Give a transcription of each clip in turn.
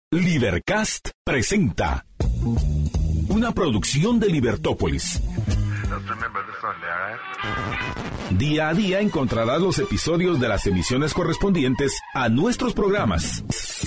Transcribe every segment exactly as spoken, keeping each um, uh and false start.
Libercast presenta una producción de Libertópolis. Día a día encontrarás los episodios de las emisiones correspondientes a nuestros programas.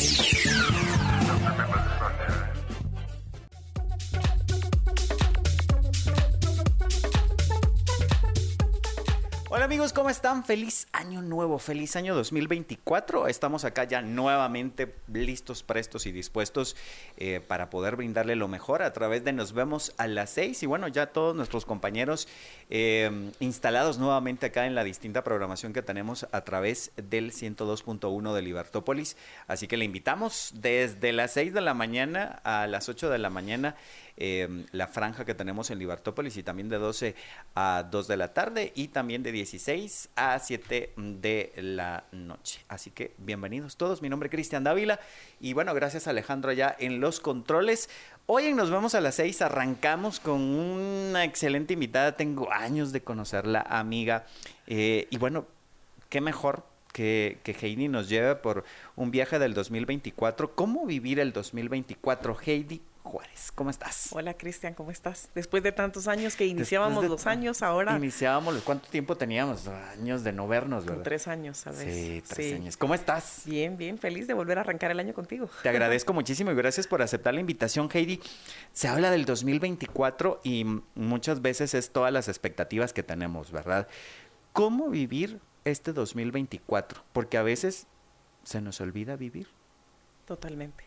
Hola amigos, ¿cómo están? Feliz año nuevo, feliz año dos mil veinticuatro. Estamos acá ya nuevamente listos, prestos y dispuestos eh, para poder brindarle lo mejor a través de Nos Vemos a las seis. Y bueno, ya todos nuestros compañeros eh, instalados nuevamente acá en la distinta programación que tenemos a través del ciento dos punto uno de Libertópolis. Así que le invitamos desde las seis de la mañana a las ocho de la mañana. Eh, la franja que tenemos en Libertópolis, y también de doce a dos de la tarde y también de dieciséis a siete de la noche. Así que bienvenidos todos, mi nombre es Cristian Dávila y bueno, gracias a Alejandro allá en los controles. Hoy en Nos Vemos a las seis arrancamos con una excelente invitada, tengo años de conocerla, amiga, eh, y bueno, qué mejor que, que Heidi nos lleve por un viaje del dos mil veinticuatro. ¿Cómo vivir el dos mil veinticuatro? Heidi Juárez, ¿cómo estás? Hola Cristian, ¿cómo estás? Después de tantos años que iniciábamos de, los años, ahora... Iniciábamos, ¿cuánto tiempo teníamos? Años de no vernos, ¿verdad? Tres años, ¿sabes? Sí, tres sí. años. ¿Cómo estás? Bien, bien, feliz de volver a arrancar el año contigo. Te agradezco muchísimo y gracias por aceptar la invitación, Heidi. Se habla del dos mil veinticuatro y muchas veces es todas las expectativas que tenemos, ¿verdad? ¿Cómo vivir este dos mil veinticuatro? Porque a veces se nos olvida vivir. Totalmente.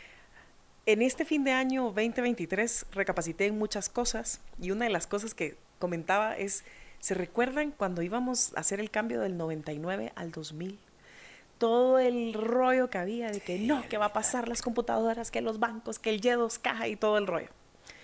En este fin de año veinte veintitrés recapacité en muchas cosas y una de las cosas que comentaba es, ¿se recuerdan cuando íbamos a hacer el cambio del noventa y nueve al dos mil? Todo el rollo que había de que no, que va a pasar las computadoras, que los bancos, que el Y dos K y todo el rollo.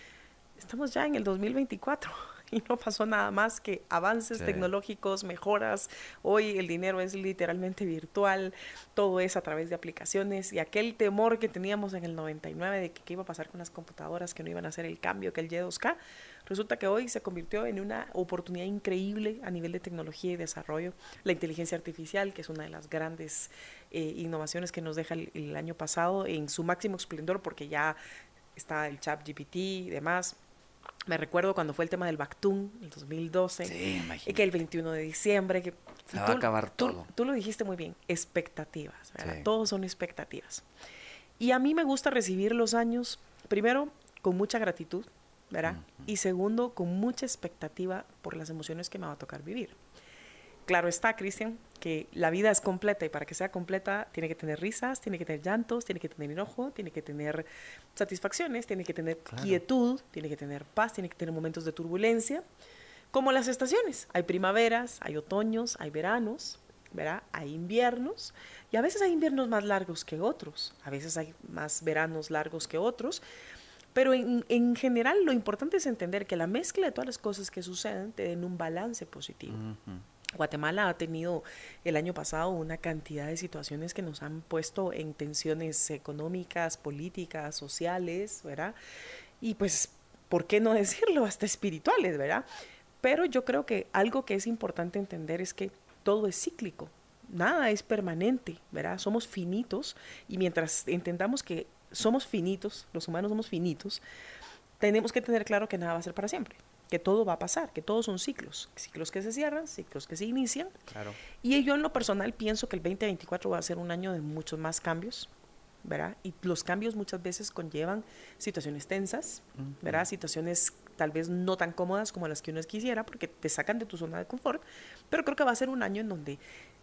Estamos ya en el dos mil veinticuatro y no pasó nada más que avances sí. tecnológicos, mejoras. Hoy el dinero es literalmente virtual, todo es a través de aplicaciones y aquel temor que teníamos en el noventa y nueve de que qué iba a pasar con las computadoras, que no iban a hacer el cambio, que el Y dos K, resulta que hoy se convirtió en una oportunidad increíble a nivel de tecnología y desarrollo. La inteligencia artificial, que es una de las grandes eh, innovaciones que nos deja el, el año pasado en su máximo esplendor, porque ya está el chat G P T y demás. Me recuerdo cuando fue el tema del Bactún, el dos mil doce, sí, y que el veintiuno de diciembre, que se va a acabar tú, todo. Tú lo dijiste muy bien, expectativas, ¿verdad? Sí. Todos son expectativas. Y a mí me gusta recibir los años, primero, con mucha gratitud, ¿verdad? Uh-huh. Y segundo, con mucha expectativa por las emociones que me va a tocar vivir. Claro está, Cristian, que la vida es completa y para que sea completa tiene que tener risas, tiene que tener llantos, tiene que tener enojo, tiene que tener satisfacciones, tiene que tener claro. quietud, tiene que tener paz, tiene que tener momentos de turbulencia, como las estaciones. Hay primaveras, hay otoños, hay veranos, ¿verdad? Hay inviernos y a veces hay inviernos más largos que otros, a veces hay más veranos largos que otros, pero en, en general lo importante es entender que la mezcla de todas las cosas que suceden te den un balance positivo. Uh-huh. Guatemala ha tenido el año pasado una cantidad de situaciones que nos han puesto en tensiones económicas, políticas, sociales, ¿verdad? Y pues, ¿por qué no decirlo? Hasta espirituales, ¿verdad? Pero yo creo que algo que es importante entender es que todo es cíclico, nada es permanente, ¿verdad? Somos finitos y mientras entendamos que somos finitos, los humanos somos finitos, tenemos que tener claro que nada va a ser para siempre. Que todo va a pasar, que todos son ciclos, ciclos que se cierran, ciclos que se inician. Claro. Y yo en lo personal pienso que el veinte veinticuatro va a ser un año de muchos más cambios, ¿verdad? Y los cambios muchas veces conllevan situaciones tensas, uh-huh. ¿verdad? Situaciones tal vez no tan cómodas como las que uno quisiera, porque te sacan de tu zona de confort, pero creo que va a ser un año en donde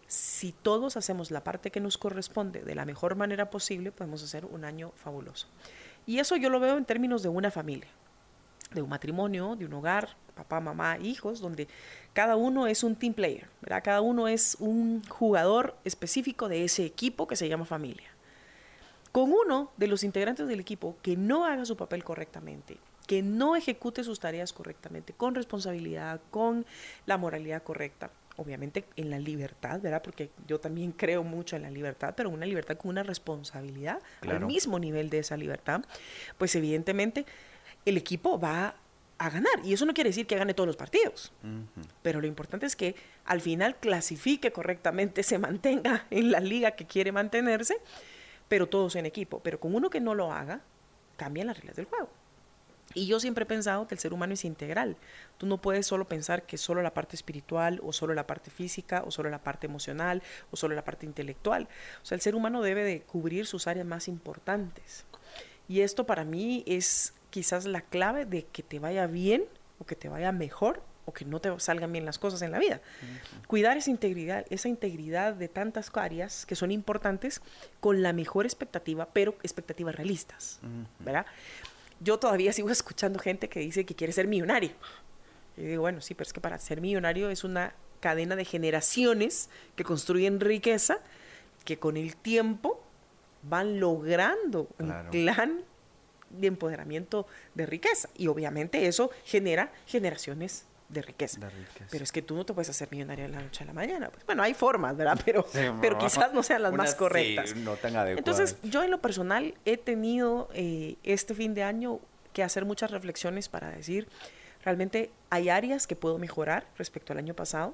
si todos hacemos la parte que nos corresponde de la mejor manera posible, podemos hacer un año fabuloso. Y eso yo lo veo en términos de una familia, de un matrimonio, de un hogar, papá, mamá, hijos, donde cada uno es un team player, ¿verdad? Cada uno es un jugador específico de ese equipo que se llama familia. Con uno de los integrantes del equipo que no haga su papel correctamente, que no ejecute sus tareas correctamente, con responsabilidad, con la moralidad correcta, obviamente en la libertad, ¿verdad? Porque yo también creo mucho en la libertad, pero una libertad con una responsabilidad, claro. Al mismo nivel de esa libertad, pues evidentemente el equipo va a ganar. Y eso no quiere decir que gane todos los partidos. Uh-huh. Pero lo importante es que al final clasifique correctamente, se mantenga en la liga que quiere mantenerse, pero todos en equipo. Pero con uno que no lo haga, cambian las reglas del juego. Y yo siempre he pensado que el ser humano es integral. Tú no puedes solo pensar que solo la parte espiritual, o solo la parte física, o solo la parte emocional, o solo la parte intelectual. O sea, el ser humano debe de cubrir sus áreas más importantes. Y esto para mí es quizás la clave de que te vaya bien, o que te vaya mejor, o que no te salgan bien las cosas en la vida. Uh-huh. Cuidar esa integridad, esa integridad de tantas áreas que son importantes, con la mejor expectativa, pero expectativas realistas, uh-huh. ¿verdad? Yo todavía sigo escuchando gente que dice que quiere ser millonario. Y digo, bueno, sí, pero es que para ser millonario es una cadena de generaciones que construyen riqueza, que con el tiempo van logrando claro. un plan de empoderamiento de riqueza. Y obviamente eso genera generaciones de riqueza. de riqueza. Pero es que tú no te puedes hacer millonario de la noche a la mañana. Pues, bueno, hay formas, ¿verdad? Pero, sí, pero quizás no sean las más correctas. Sí, no tan adecuadas. Entonces, yo en lo personal he tenido eh, este fin de año que hacer muchas reflexiones para decir, realmente hay áreas que puedo mejorar respecto al año pasado.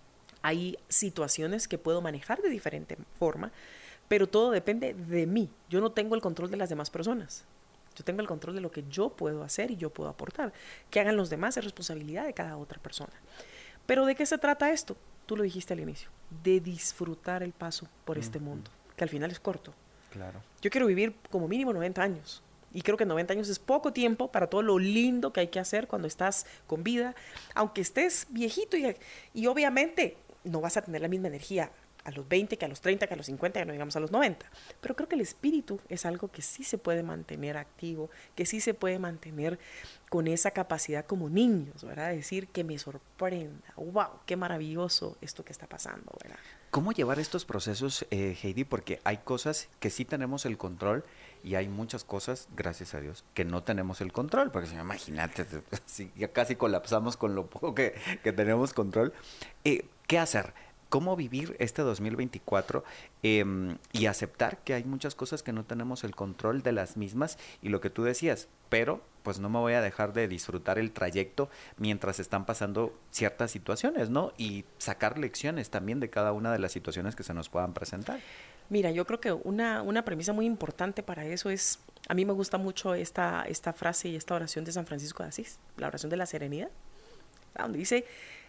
Hay situaciones que puedo manejar de diferente forma, pero todo depende de mí. Yo no tengo el control de las demás personas. Yo tengo el control de lo que yo puedo hacer y yo puedo aportar. Que hagan los demás es responsabilidad de cada otra persona. Pero ¿de qué se trata esto? Tú lo dijiste al inicio. De disfrutar el paso por uh-huh. este mundo, que al final es corto. Claro. Yo quiero vivir como mínimo noventa años. Y creo que noventa años es poco tiempo para todo lo lindo que hay que hacer cuando estás con vida. Aunque estés viejito y, y obviamente no vas a tener la misma energía a los veinte, que a los treinta, que a los cincuenta, que no digamos a los noventa. Pero creo que el espíritu es algo que sí se puede mantener activo, que sí se puede mantener con esa capacidad como niños, ¿verdad? Decir que me sorprenda, wow, qué maravilloso esto que está pasando, ¿verdad? ¿Cómo llevar estos procesos, eh, Heidi? Porque hay cosas que sí tenemos el control y hay muchas cosas, gracias a Dios, que no tenemos el control. Porque si no, imagínate, si ya casi colapsamos con lo poco que, que tenemos control. Eh, ¿Qué hacer? ¿Cómo vivir este dos mil veinticuatro eh, y aceptar que hay muchas cosas que no tenemos el control de las mismas? Y lo que tú decías, pero pues no me voy a dejar de disfrutar el trayecto mientras están pasando ciertas situaciones, ¿no? Y sacar lecciones también de cada una de las situaciones que se nos puedan presentar. Mira, yo creo que una, una premisa muy importante para eso es, a mí me gusta mucho esta, esta frase y esta oración de San Francisco de Asís, la oración de la serenidad, donde dice,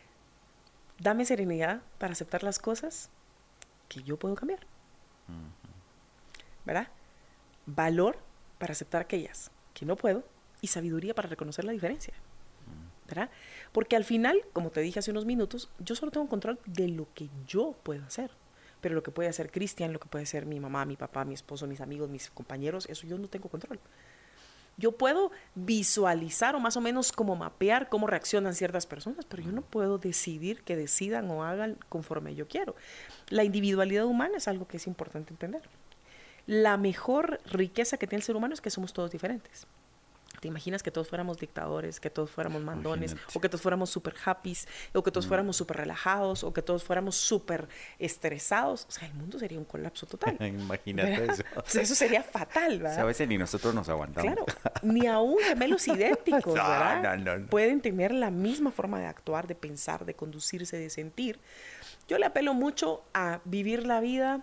dame serenidad para aceptar las cosas que yo puedo cambiar, uh-huh. ¿verdad? Valor para aceptar aquellas que no puedo y sabiduría para reconocer la diferencia, ¿verdad? Porque al final, como te dije hace unos minutos, yo solo tengo control de lo que yo puedo hacer, pero lo que puede hacer Cristian, lo que puede hacer mi mamá, mi papá, mi esposo, mis amigos, mis compañeros, eso yo no tengo control. Yo puedo visualizar o más o menos como mapear cómo reaccionan ciertas personas, pero yo no puedo decidir que decidan o hagan conforme yo quiero. La individualidad humana es algo que es importante entender. La mejor riqueza que tiene el ser humano es que somos todos diferentes. ¿Te imaginas que todos fuéramos dictadores, que todos fuéramos mandones, Imagínate. o que todos fuéramos súper happys, o que todos mm. fuéramos súper relajados, o que todos fuéramos súper estresados? O sea, el mundo sería un colapso total. Imagínate ¿verdad? Eso. O sea, eso sería fatal, ¿verdad? O sea, a veces ni nosotros nos aguantamos. Claro, ni aún gemelos idénticos, no, ¿verdad? No, no, no. Pueden tener la misma forma de actuar, de pensar, de conducirse, de sentir. Yo le apelo mucho a vivir la vida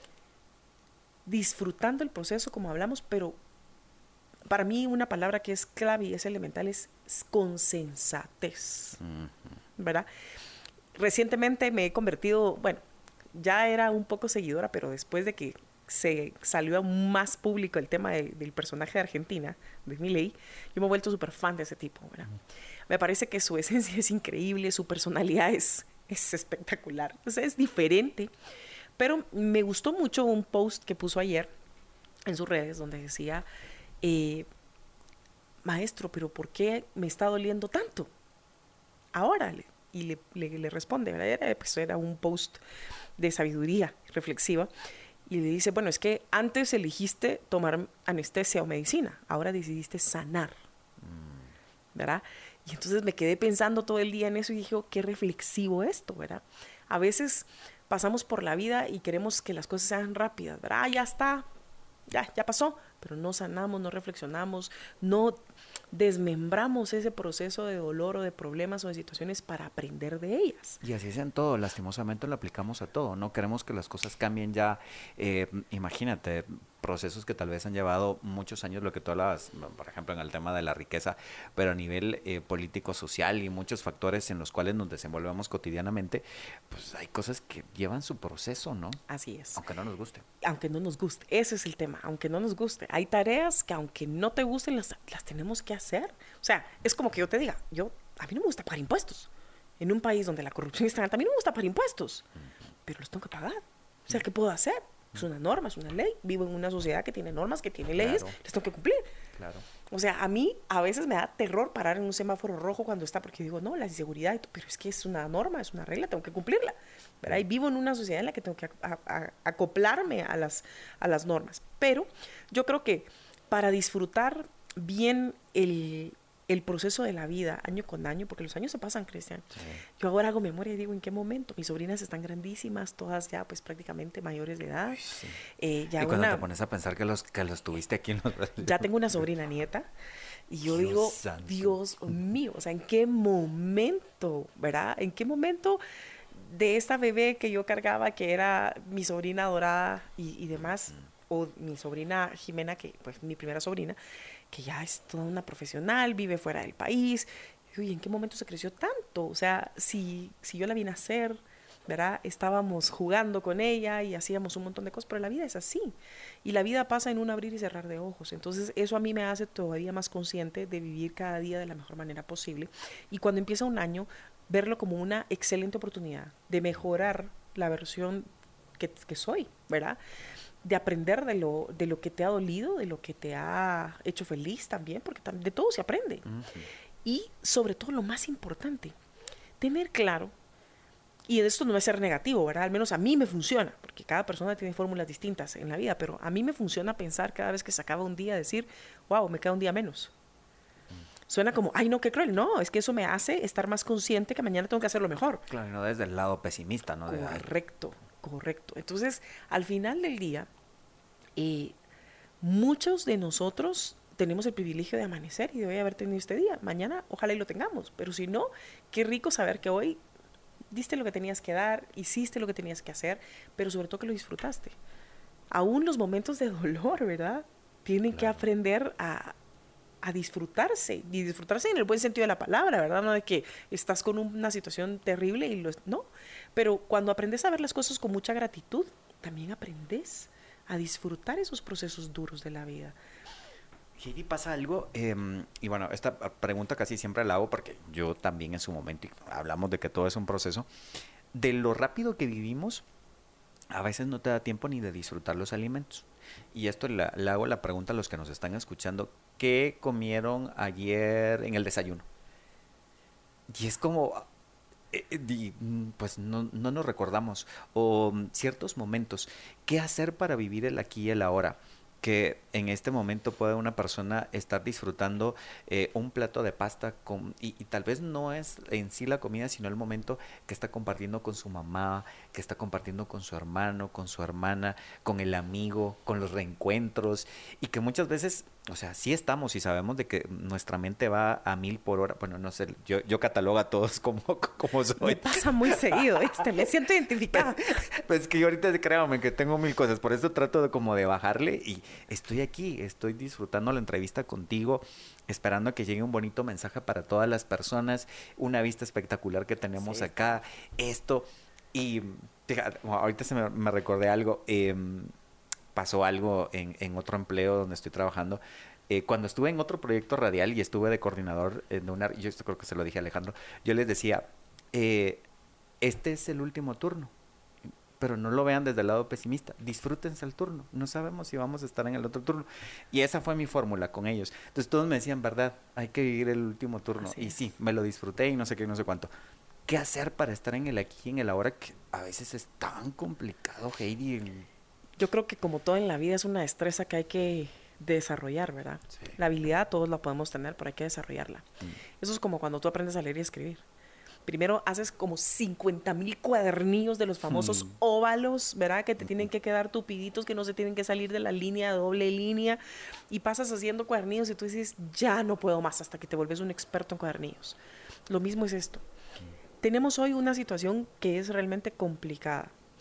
disfrutando el proceso, como hablamos, pero para mí una palabra que es clave y es elemental es con sensatez, uh-huh. ¿verdad? Recientemente me he convertido, bueno, ya era un poco seguidora, pero después de que se salió más público el tema de, del personaje de Argentina, de Milei, yo me he vuelto súper fan de ese tipo, ¿verdad? Uh-huh. Me parece que su esencia es increíble, su personalidad es, es espectacular, o sea, es diferente, pero me gustó mucho un post que puso ayer en sus redes donde decía... Eh, maestro, pero ¿por qué me está doliendo tanto? Ahora, le, y le, le, le responde, ¿verdad? Era, pues era un post de sabiduría reflexiva, y le dice, bueno, es que antes elegiste tomar anestesia o medicina, ahora decidiste sanar, ¿verdad? Y entonces me quedé pensando todo el día en eso y dije, oh, qué reflexivo esto, ¿verdad? A veces pasamos por la vida y queremos que las cosas sean rápidas, ¿verdad? Ah, ya está, ya, ya pasó, pero no sanamos, no reflexionamos, no desmembramos ese proceso de dolor o de problemas o de situaciones para aprender de ellas. Y así es en todo, lastimosamente lo aplicamos a todo, no queremos que las cosas cambien ya, eh, imagínate, procesos que tal vez han llevado muchos años, lo que tú hablabas, por ejemplo, en el tema de la riqueza, pero a nivel eh, político-social y muchos factores en los cuales nos desenvolvemos cotidianamente, pues hay cosas que llevan su proceso, ¿no? Así es. Aunque no nos guste. Aunque no nos guste, ese es el tema, aunque no nos guste. Hay tareas que aunque no te gusten, las, las tenemos que hacer. O sea, es como que yo te diga, yo, a mí no me gusta pagar impuestos. En un país donde la corrupción es tan alta, a mí no me gusta pagar impuestos, uh-huh. pero los tengo que pagar. O sea, ¿qué puedo hacer? Es una norma, es una ley. Vivo en una sociedad que tiene normas, que tiene leyes, claro. les tengo que cumplir. Claro. O sea, a mí a veces me da terror parar en un semáforo rojo cuando está, porque digo, no, la inseguridad, pero es que es una norma, es una regla, tengo que cumplirla. ¿Verdad? Y vivo en una sociedad en la que tengo que a, a, a acoplarme a las, a las normas. Pero yo creo que para disfrutar bien el... el proceso de la vida, año con año, porque los años se pasan, Cristian. Sí. Yo ahora hago memoria y digo, ¿en qué momento? Mis sobrinas están grandísimas, todas ya pues prácticamente mayores de edad. Ay, sí. eh, ya y cuando una, te pones a pensar que los, que los tuviste aquí en los... Ya tengo una sobrina nieta y yo Dios digo, santo. Dios mío, o sea, ¿en qué momento, verdad? ¿En qué momento de esta bebé que yo cargaba, que era mi sobrina adorada y, y demás, mm. o mi sobrina Jimena, que pues mi primera sobrina, que ya es toda una profesional, vive fuera del país. ¿Y en qué momento se creció tanto? O sea, si, si yo la vine a hacer, ¿verdad? Estábamos jugando con ella y hacíamos un montón de cosas, pero la vida es así. Y la vida pasa en un abrir y cerrar de ojos. Entonces, eso a mí me hace todavía más consciente de vivir cada día de la mejor manera posible. Y cuando empieza un año, verlo como una excelente oportunidad de mejorar la versión que, que soy, ¿verdad? De aprender de lo, de lo que te ha dolido, de lo que te ha hecho feliz también, porque de todo se aprende. Uh-huh. Y sobre todo lo más importante, tener claro, y esto no va a ser negativo, ¿verdad? Al menos a mí me funciona, porque cada persona tiene fórmulas distintas en la vida, pero a mí me funciona pensar cada vez que se acaba un día, decir, wow, me queda un día menos. Suena como, ay, no, qué cruel. No, es que eso me hace estar más consciente que mañana tengo que hacerlo mejor. Claro, no desde el lado pesimista, ¿no? Correcto, correcto. Entonces, al final del día, eh, muchos de nosotros tenemos el privilegio de amanecer y de hoy haber tenido este día. Mañana, ojalá y lo tengamos. Pero si no, qué rico saber que hoy diste lo que tenías que dar, hiciste lo que tenías que hacer, pero sobre todo que lo disfrutaste. Aún los momentos de dolor, ¿verdad? Tienen claro. que aprender a... a disfrutarse, y disfrutarse en el buen sentido de la palabra, ¿verdad? No de que estás con una situación terrible y lo... No, pero cuando aprendes a ver las cosas con mucha gratitud, también aprendes a disfrutar esos procesos duros de la vida. Heidi, pasa algo, eh, y bueno, esta pregunta casi siempre la hago porque yo también en su momento, y hablamos de que todo es un proceso, de lo rápido que vivimos, a veces no te da tiempo ni de disfrutar los alimentos. Y esto le, le hago la pregunta a los que nos están escuchando, ¿qué comieron ayer en el desayuno? Y es como, eh, eh, pues no, no nos recordamos, o ciertos momentos, ¿qué hacer para vivir el aquí y el ahora? Que en este momento puede una persona estar disfrutando eh, un plato de pasta con, y, y tal vez no es en sí la comida, sino el momento que está compartiendo con su mamá, que está compartiendo con su hermano, con su hermana, con el amigo, con los reencuentros, y que muchas veces, o sea, sí estamos y sabemos de que nuestra mente va a mil por hora. Bueno, no sé, yo, yo catalogo a todos como, como soy. Me pasa muy seguido, este, me siento identificada. Pues, pues es que yo ahorita, créanme, que tengo mil cosas, por eso trato de como de bajarle y estoy aquí, estoy disfrutando la entrevista contigo, esperando a que llegue un bonito mensaje para todas las personas, una vista espectacular que tenemos sí. acá, esto, y fíjate, ahorita se me, me recordé algo, eh, pasó algo en, en otro empleo donde estoy trabajando, eh, cuando estuve en otro proyecto radial y estuve de coordinador en una, yo esto creo que se lo dije a Alejandro, yo les decía, eh, este es el último turno, pero no lo vean desde el lado pesimista, disfrútense el turno, no sabemos si vamos a estar en el otro turno, y esa fue mi fórmula con ellos. Entonces todos me decían, verdad, hay que vivir el último turno, así y es. Sí, me lo disfruté y no sé qué, no sé cuánto. ¿Qué hacer para estar en el aquí y en el ahora, que a veces es tan complicado, Heidi? Yo creo que como todo en la vida es una destreza que hay que desarrollar, ¿verdad? Sí. La habilidad todos la podemos tener, pero hay que desarrollarla. Mm. Eso es como cuando tú aprendes a leer y escribir. Primero haces como cincuenta mil cuadernillos de los famosos hmm. óvalos, ¿verdad? Que te tienen que quedar tupiditos, que no se tienen que salir de la línea, doble línea. Y pasas haciendo cuadernillos y tú dices, ya no puedo más, hasta que te vuelves un experto en cuadernillos. Lo mismo es esto. Hmm. Tenemos hoy una situación que es realmente complicada.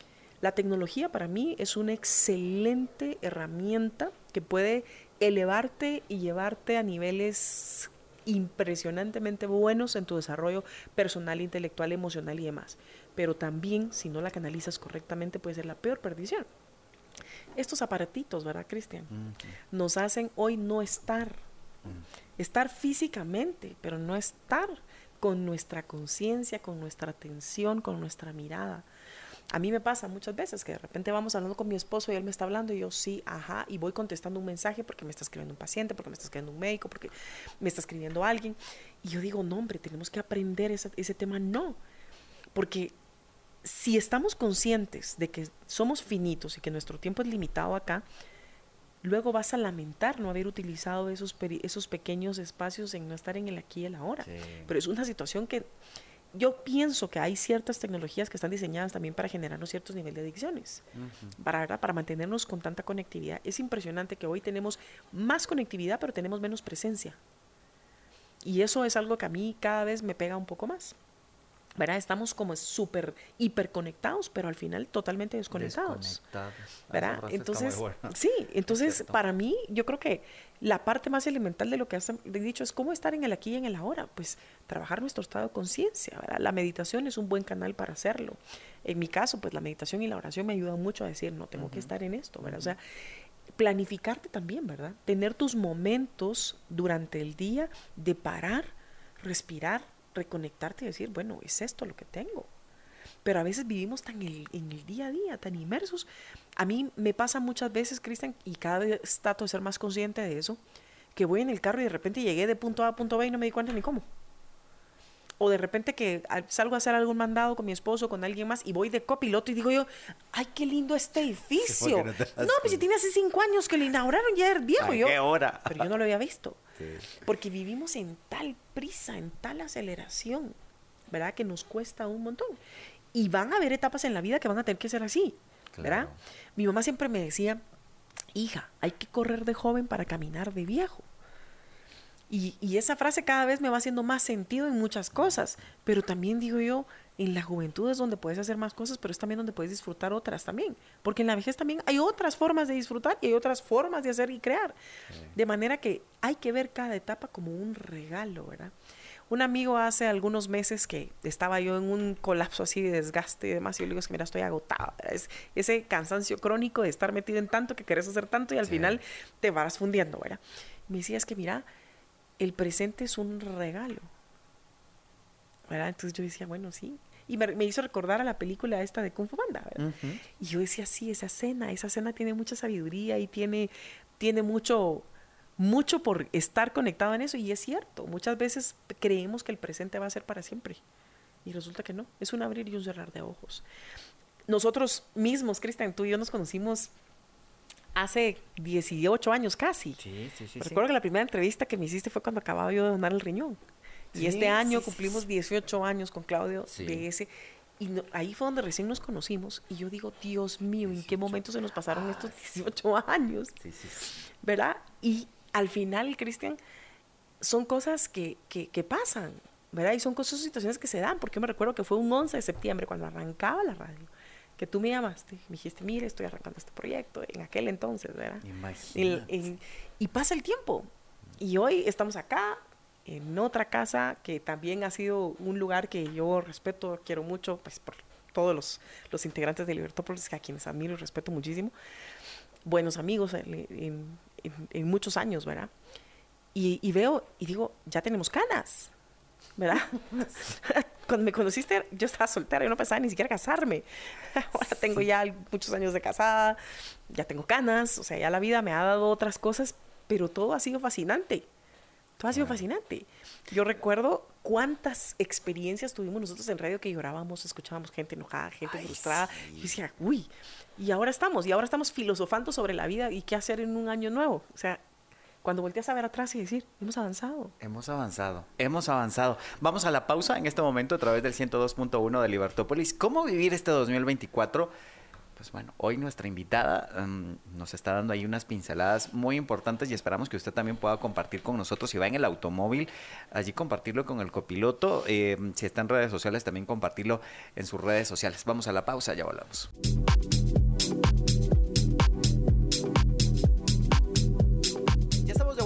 La tecnología para mí es una excelente herramienta que puede elevarte y llevarte a niveles impresionantemente buenos en tu desarrollo personal, intelectual, emocional y demás. Pero también, si no la canalizas correctamente, puede ser la peor perdición. Estos aparatitos, ¿verdad, Cristian? Uh-huh. Nos hacen hoy no estar. Uh-huh. Estar físicamente, pero no estar con nuestra conciencia, con nuestra atención, con nuestra mirada. A mí me pasa muchas veces que de repente vamos hablando con mi esposo y él me está hablando y yo sí, ajá, y voy contestando un mensaje porque me está escribiendo un paciente, porque me está escribiendo un médico, porque me está escribiendo alguien. Y yo digo, no, hombre, tenemos que aprender ese, ese tema. No, porque si estamos conscientes de que somos finitos y que nuestro tiempo es limitado acá, luego vas a lamentar no haber utilizado esos, peri- esos pequeños espacios en no estar en el aquí y el ahora. Sí. Pero es una situación que yo pienso que hay ciertas tecnologías que están diseñadas también para generarnos ciertos niveles de adicciones, uh-huh. para, ¿verdad? Para mantenernos con tanta conectividad. Es impresionante que hoy tenemos más conectividad, pero tenemos menos presencia. Y eso es algo que a mí cada vez me pega un poco más. ¿Verdad? Estamos como súper hiperconectados, pero al final totalmente desconectados. Desconectados. ¿Verdad? Entonces, bueno. sí, entonces para mí, yo creo que la parte más elemental de lo que has dicho es cómo estar en el aquí y en el ahora. Pues trabajar nuestro estado de conciencia, ¿verdad? La meditación es un buen canal para hacerlo. En mi caso, pues la meditación y la oración me ayudan mucho a decir, no, tengo uh-huh. que estar en esto, ¿verdad? Uh-huh. O sea, planificarte también, ¿verdad? Tener tus momentos durante el día de parar, respirar, reconectarte y decir, bueno, es esto lo que tengo. Pero a veces vivimos tan el, en el día a día, tan inmersos. A mí me pasa muchas veces, Cristian, y cada vez trato de ser más consciente de eso, que voy en el carro y de repente llegué de punto A a punto B y no me di cuenta ni cómo. O de repente que salgo a hacer algún mandado con mi esposo, con alguien más, y voy de copiloto y digo yo, ¡ay, qué lindo este edificio! No, no pues si tiene hace cinco años que lo inauguraron, ya era viejo. ¿A yo, qué hora? Pero yo no lo había visto. Sí. Porque vivimos en tal prisa, en tal aceleración, ¿verdad? Que nos cuesta un montón. Y van a haber etapas en la vida que van a tener que ser así, ¿verdad? Claro. Mi mamá siempre me decía, hija, hay que correr de joven para caminar de viejo. Y, y esa frase cada vez me va haciendo más sentido en muchas cosas, pero también digo yo, en la juventud es donde puedes hacer más cosas, pero es también donde puedes disfrutar otras también, porque en la vejez también hay otras formas de disfrutar y hay otras formas de hacer y crear, sí. De manera que hay que ver cada etapa como un regalo, ¿verdad? Un amigo hace algunos meses que estaba yo en un colapso así de desgaste y demás, y yo le digo, es que mira, estoy agotada, es ese cansancio crónico de estar metido en tanto que querés hacer tanto y al sí. final te vas fundiendo, ¿verdad? Me decía, es que mira, el presente es un regalo, ¿verdad? Entonces yo decía, bueno, sí. Y me, me hizo recordar a la película esta de Kung Fu Panda, ¿verdad? Uh-huh. Y yo decía, sí, esa escena, esa escena tiene mucha sabiduría y tiene, tiene mucho, mucho por estar conectado en eso. Y es cierto, muchas veces creemos que el presente va a ser para siempre. Y resulta que no, es un abrir y un cerrar de ojos. Nosotros mismos, Cristian, tú y yo nos conocimos hace dieciocho años casi. Sí, sí, sí. Recuerdo sí. que la primera entrevista que me hiciste fue cuando acababa yo de donar el riñón. Sí, y este año sí, cumplimos sí. dieciocho años con Claudio sí. de ese. Y no, ahí fue donde recién nos conocimos. Y yo digo, Dios mío, ¿en qué momento se nos pasaron estos dieciocho años? Sí, sí, sí. ¿Verdad? Y al final, Cristian, son cosas que, que, que pasan, ¿verdad? Y son cosas, situaciones que se dan. Porque yo me recuerdo que fue un once de septiembre cuando arrancaba la radio, que tú me llamaste, me dijiste, mire, estoy arrancando este proyecto, en aquel entonces, ¿verdad? Imagínate. Y, y, y pasa el tiempo, y hoy estamos acá, en otra casa, que también ha sido un lugar que yo respeto, quiero mucho, pues por todos los, los integrantes de Libertópolis, a quienes admiro y respeto muchísimo, buenos amigos en, en, en, en muchos años, ¿verdad? Y, y veo, y digo, ya tenemos canas, ¿verdad? Cuando me conociste, yo estaba soltera, yo no pensaba ni siquiera casarme. Ahora tengo ya muchos años de casada, ya tengo canas, o sea, ya la vida me ha dado otras cosas, pero todo ha sido fascinante. Todo ha sido bueno. fascinante. Yo recuerdo cuántas experiencias tuvimos nosotros en radio que llorábamos, escuchábamos gente enojada, gente Ay, frustrada. Sí. Yo decía, uy, y ahora estamos, y ahora estamos filosofando sobre la vida y qué hacer en un año nuevo. O sea, cuando volteas a ver atrás y decir, hemos avanzado. Hemos avanzado, hemos avanzado. Vamos a la pausa en este momento a través del ciento dos punto uno de Libertópolis. ¿Cómo vivir este dos mil veinticuatro? Pues bueno, hoy nuestra invitada um, nos está dando ahí unas pinceladas muy importantes y esperamos que usted también pueda compartir con nosotros. Si va en el automóvil, allí compartirlo con el copiloto. Eh, si está en redes sociales, también compartirlo en sus redes sociales. Vamos a la pausa, ya volvemos.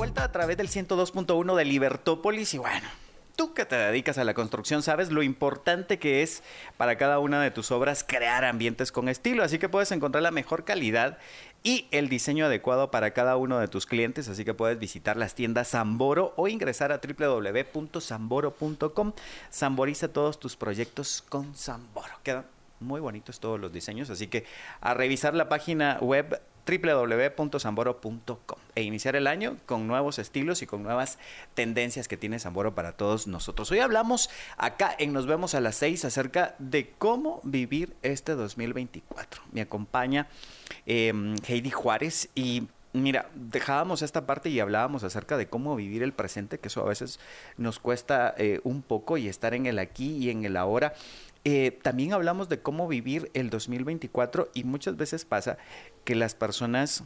vuelta a través del ciento dos punto uno de Libertópolis y bueno, tú que te dedicas a la construcción sabes lo importante que es para cada una de tus obras crear ambientes con estilo, así que puedes encontrar la mejor calidad y el diseño adecuado para cada uno de tus clientes, así que puedes visitar las tiendas Samboro o ingresar a doble u doble u doble u punto samboro punto com. Samboriza todos tus proyectos con Samboro. Quedan muy bonitos todos los diseños, así que a revisar la página web doble u doble u doble u punto samboro punto com e iniciar el año con nuevos estilos y con nuevas tendencias que tiene Samboro para todos nosotros. Hoy hablamos acá en Nos Vemos a las seis acerca de cómo vivir este dos mil veinticuatro. Me acompaña eh, Heidi Juárez y mira, dejábamos esta parte y hablábamos acerca de cómo vivir el presente, que eso a veces nos cuesta eh, un poco y estar en el aquí y en el ahora. Eh, también hablamos de cómo vivir el dos mil veinticuatro y muchas veces pasa que las personas,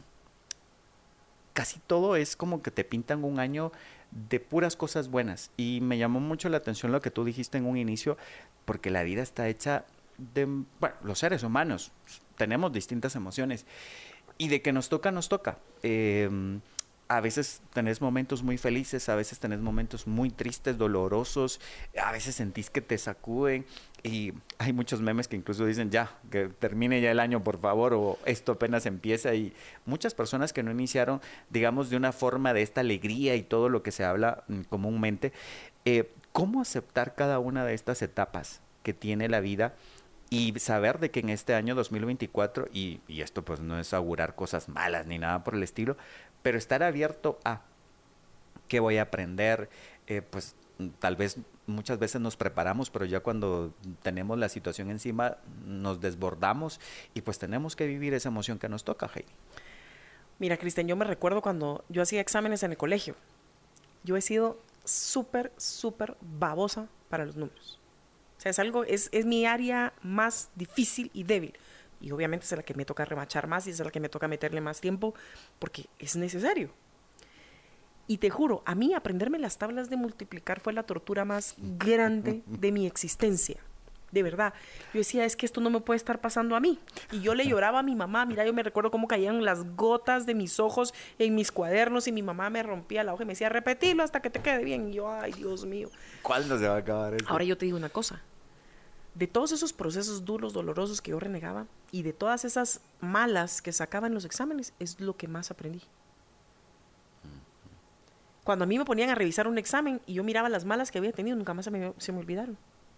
casi todo es como que te pintan un año de puras cosas buenas y me llamó mucho la atención lo que tú dijiste en un inicio, porque la vida está hecha de, bueno, los seres humanos tenemos distintas emociones y de que nos toca, nos toca. Eh, A veces tenés momentos muy felices, a veces tenés momentos muy tristes, dolorosos, a veces sentís que te sacuden y hay muchos memes que incluso dicen ya, que termine ya el año por favor o esto apenas empieza y muchas personas que no iniciaron, digamos, de una forma de esta alegría y todo lo que se habla mm, comúnmente, eh, ¿cómo aceptar cada una de estas etapas que tiene la vida? Y saber de que en este año dos mil veinticuatro, y, y esto pues no es augurar cosas malas ni nada por el estilo, pero estar abierto a qué voy a aprender, eh, pues tal vez muchas veces nos preparamos, pero ya cuando tenemos la situación encima nos desbordamos y pues tenemos que vivir esa emoción que nos toca, Heidi. Mira, Cristian, yo me recuerdo cuando yo hacía exámenes en el colegio. Yo he sido súper, súper babosa para los números. O sea, es algo, es, es mi área más difícil y débil. Y obviamente es la que me toca remachar más y es la que me toca meterle más tiempo porque es necesario. Y te juro, a mí aprenderme las tablas de multiplicar fue la tortura más grande de mi existencia. De verdad. Yo decía, es que esto no me puede estar pasando a mí. Y yo le lloraba a mi mamá. Mira, yo me recuerdo cómo caían las gotas de mis ojos en mis cuadernos y mi mamá me rompía la hoja y me decía, repetilo hasta que te quede bien. Y yo, ay, Dios mío. ¿Cuándo se va a acabar eso? Ahora yo te digo una cosa. De todos esos procesos duros, dolorosos que yo renegaba y de todas esas malas que sacaba en los exámenes, es lo que más aprendí. Cuando a mí me ponían a revisar un examen y yo miraba las malas que había tenido, nunca más se me, se me olvidaron.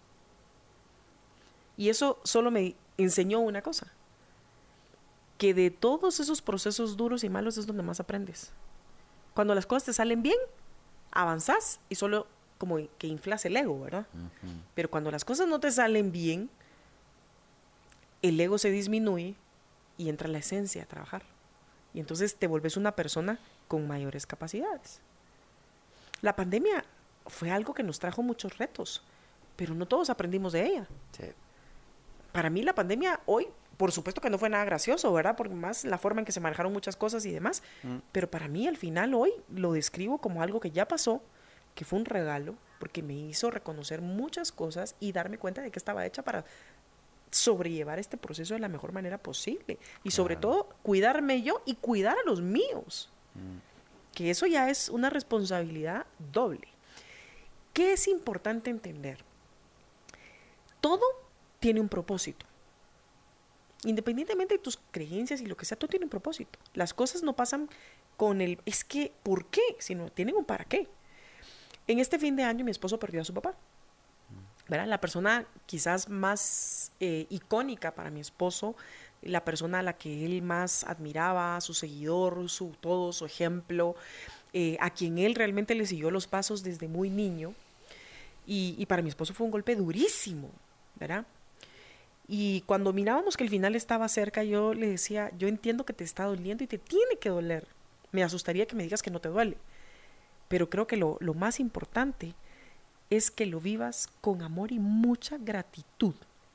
Y eso solo me enseñó una cosa, que de todos esos procesos duros y malos es donde más aprendes. Cuando las cosas te salen bien, avanzás y solo como que inflas el ego, ¿verdad? Uh-huh. Pero cuando las cosas no te salen bien, el ego se disminuye y entra la esencia a trabajar. Y entonces te vuelves una persona con mayores capacidades. La pandemia fue algo que nos trajo muchos retos, pero no todos aprendimos de ella. Sí. Para mí la pandemia hoy, por supuesto que no fue nada gracioso, ¿verdad? Porque más la forma en que se manejaron muchas cosas y demás, mm. pero para mí al final hoy lo describo como algo que ya pasó, que fue un regalo, porque me hizo reconocer muchas cosas y darme cuenta de que estaba hecha para sobrellevar este proceso de la mejor manera posible. Y sobre claro. todo, cuidarme yo y cuidar a los míos. Mm. Que eso ya es una responsabilidad doble. ¿Qué es importante entender? Todo tiene un propósito. Independientemente de tus creencias y lo que sea, todo tiene un propósito. Las cosas no pasan con el, es que, ¿por qué? Sino tienen un para qué. En este fin de año mi esposo perdió a su papá. ¿Verdad? La persona quizás más eh, icónica para mi esposo, la persona a la que él más admiraba, su seguidor, su todo, su ejemplo, eh, a quien él realmente le siguió los pasos desde muy niño. Y, y para mi esposo fue un golpe durísimo, ¿verdad? Y cuando mirábamos que el final estaba cerca, yo le decía, yo entiendo que te está doliendo y te tiene que doler. Me asustaría que me digas que no te duele. Pero creo que lo, lo más importante es que lo vivas con amor y mucha gratitud.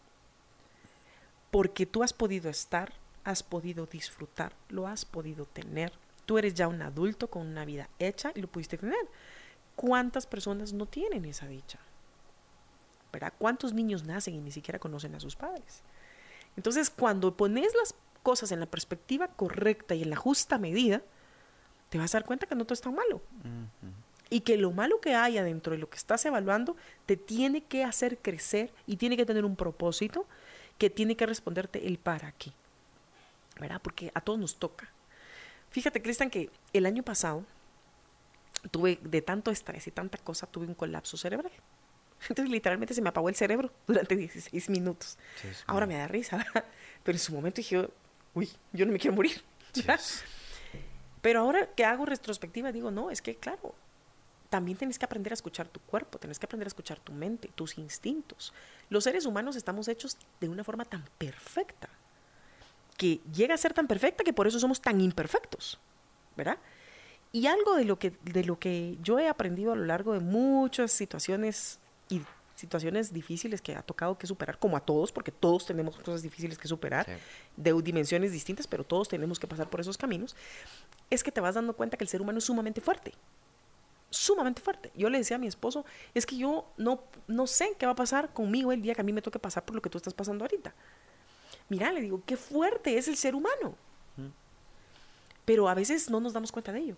Porque tú has podido estar, has podido disfrutar, lo has podido tener. Tú eres ya un adulto con una vida hecha y lo pudiste tener. ¿Cuántas personas no tienen esa dicha? ¿Verdad? ¿Cuántos niños nacen y ni siquiera conocen a sus padres? Entonces, cuando pones las cosas en la perspectiva correcta y en la justa medida, te vas a dar cuenta que no todo es tan malo. Ujú. Y que lo malo que haya dentro de lo que estás evaluando te tiene que hacer crecer y tiene que tener un propósito que tiene que responderte el para qué, ¿verdad? Porque a todos nos toca. Fíjate, Cristian, que el año pasado tuve, de tanto estrés y tanta cosa, tuve un colapso cerebral. Entonces, literalmente se me apagó el cerebro durante dieciséis minutos. Dios Ahora mío. me da risa, ¿verdad? Pero en su momento dije, uy, yo no me quiero morir. ¿verdad? Dios. Pero ahora que hago retrospectiva, digo, no, es que claro, también tienes que aprender a escuchar tu cuerpo, tienes que aprender a escuchar tu mente, tus instintos. Los seres humanos estamos hechos de una forma tan perfecta, que llega a ser tan perfecta que por eso somos tan imperfectos, ¿verdad? Y algo de lo que, de lo que yo he aprendido a lo largo de muchas situaciones y situaciones difíciles que ha tocado que superar, como a todos, porque todos tenemos cosas difíciles que superar, Sí. de dimensiones distintas, pero todos tenemos que pasar por esos caminos, es que te vas dando cuenta que el ser humano es sumamente fuerte. Sumamente fuerte. Yo le decía a mi esposo, es que yo no, no sé qué va a pasar conmigo el día que a mí me toque pasar por lo que tú estás pasando ahorita. Mira, le digo, qué fuerte es el ser humano. Mm. Pero a veces no nos damos cuenta de ello.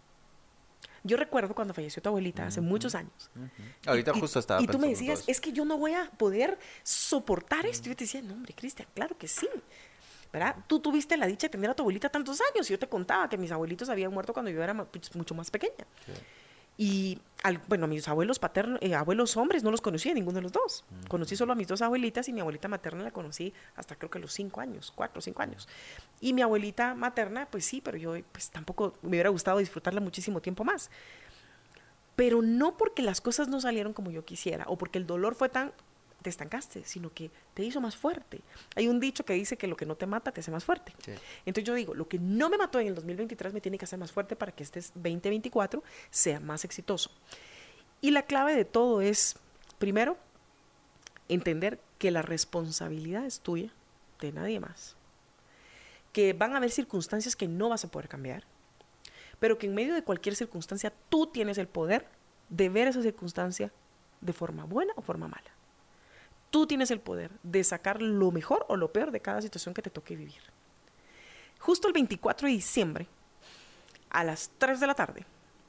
Yo recuerdo cuando falleció tu abuelita hace Ujú. muchos años. Ujú. Ahorita Y- justo estaba Y tú me pensando decías, todo eso. es que yo no voy a poder soportar esto. Y yo te decía, no, hombre, Cristian, claro que sí. ¿Verdad? Tú tuviste la dicha de tener a tu abuelita tantos años. Y yo te contaba que mis abuelitos habían muerto cuando yo era ma- pues, mucho más pequeña. Sí. Y, al, bueno, a mis abuelos paternos, eh, abuelos hombres, no los conocía, ninguno de los dos. Ujú. Conocí solo a mis dos abuelitas y mi abuelita materna la conocí hasta creo que los cinco años, cuatro o cinco años. Y mi abuelita materna, pues sí, pero yo pues tampoco me hubiera gustado disfrutarla muchísimo tiempo más. Pero no porque las cosas no salieron como yo quisiera o porque el dolor fue tan, te estancaste, sino que te hizo más fuerte. Hay un dicho que dice que lo que no te mata te hace más fuerte. Sí. Entonces yo digo, lo que no me mató en el dos mil veintitrés me tiene que hacer más fuerte para que este veinte veinticuatro sea más exitoso. Y la clave de todo es, primero, entender que la responsabilidad es tuya, de nadie más. Que van a haber circunstancias que no vas a poder cambiar, pero que en medio de cualquier circunstancia tú tienes el poder de ver esa circunstancia de forma buena o forma mala. Tú tienes el poder de sacar lo mejor o lo peor de cada situación que te toque vivir. Justo el veinticuatro de diciembre, a las tres de la tarde,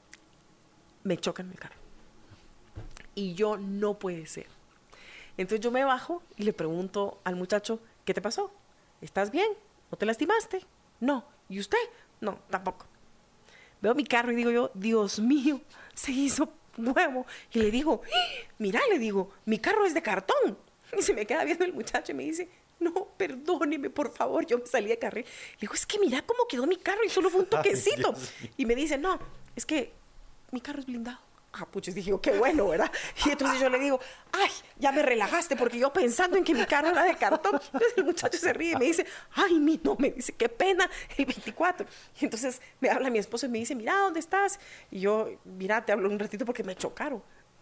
me chocan el carro. Y yo, no puede ser. Entonces yo me bajo y le pregunto al muchacho, ¿qué te pasó? ¿Estás bien? ¿No te lastimaste? No. ¿Y usted? No, tampoco. Veo mi carro y digo yo, Dios mío, se hizo nuevo. Y le digo, mira, le digo, mi carro es de cartón. Y se me queda viendo el muchacho y me dice, no, perdóneme, por favor, yo me salí de carril. Le digo, es que mira cómo quedó mi carro y solo fue un toquecito. Ay, Dios mío. Y me dice, no, es que mi carro es blindado. Ah, puches, dije yo, qué bueno, ¿verdad? Y entonces yo le digo, ay, ya me relajaste, porque yo pensando en que mi carro era de cartón. Entonces el muchacho se ríe y me dice, ay, mi, no, me dice, qué pena, el veinticuatro. Y entonces me habla mi esposo y me dice, mira, ¿dónde estás? Y yo, mira, te hablo un ratito porque me chocaron.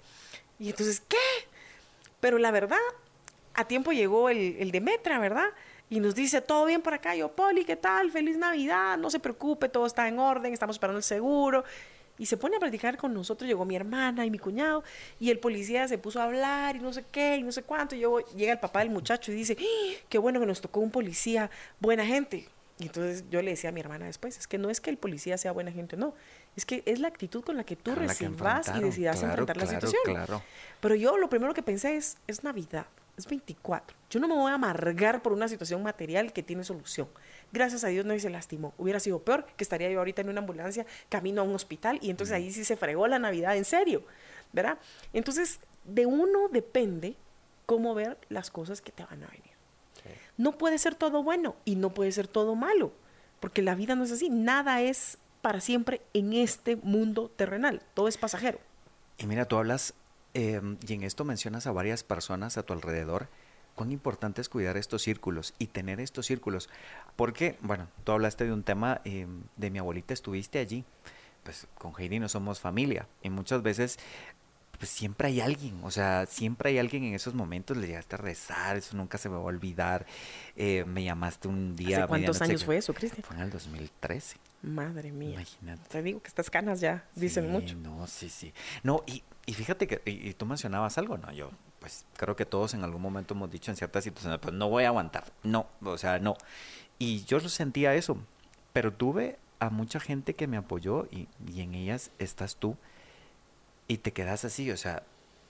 Y entonces, ¿qué? Pero la verdad, a tiempo llegó el, el de Metra, ¿verdad? Y nos dice, todo bien por acá. Yo, Poli, ¿qué tal? Feliz Navidad, no se preocupe, todo está en orden, estamos esperando el seguro. Y se pone a platicar con nosotros, llegó mi hermana y mi cuñado, y el policía se puso a hablar y no sé qué, y no sé cuánto. Y luego llega el papá del muchacho y dice, ¡ah! Qué bueno que nos tocó un policía, buena gente. Y entonces yo le decía a mi hermana después, es que no es que el policía sea buena gente, no, es que es la actitud con la que tú Con la que recibas y enfrentaron, decidas claro, enfrentar la claro, situación. claro. Pero yo lo primero que pensé es, es Navidad, es veinticuatro. Yo no me voy a amargar por una situación material que tiene solución. Gracias a Dios nadie se lastimó. Hubiera sido peor que estaría yo ahorita en una ambulancia camino a un hospital y entonces ahí sí se fregó la Navidad en serio, ¿verdad? Entonces, de uno depende cómo ver las cosas que te van a venir. Sí. No puede ser todo bueno y no puede ser todo malo, porque la vida no es así. Nada es para siempre en este mundo terrenal. Todo es pasajero. Y mira, tú hablas, eh, y en esto mencionas a varias personas a tu alrededor, cuán importante es cuidar estos círculos y tener estos círculos. Porque, bueno, tú hablaste de un tema, eh, de mi abuelita, estuviste allí. Pues con Heidi no somos familia. Y muchas veces, pues siempre hay alguien. O sea, siempre hay alguien en esos momentos. Le llegaste a rezar, eso nunca se me va a olvidar. Eh, me llamaste un día. ¿Hace cuántos medianoche, años fue eso, Cristian? Fue en el dos mil trece. Madre mía. Imagínate. Te digo que estas canas ya dicen Sí, mucho. No, sí, sí. No, y, y fíjate que, y, y tú mencionabas algo, ¿no? Yo, pues, creo que todos en algún momento hemos dicho en ciertas situaciones, pues, no voy a aguantar. No, o sea, no. Y yo lo sentía eso, pero tuve a mucha gente que me apoyó y, y en ellas estás tú y te quedas así, o sea,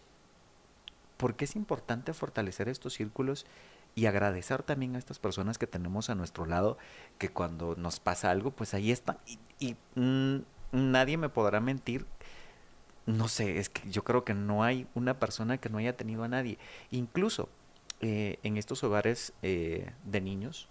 ¿por qué es importante fortalecer estos círculos y agradecer también a estas personas que tenemos a nuestro lado, que cuando nos pasa algo, pues ahí están y, y mm, nadie me podrá mentir? No sé, es que yo creo que no hay una persona que no haya tenido a nadie. Incluso eh, en estos hogares eh, de niños,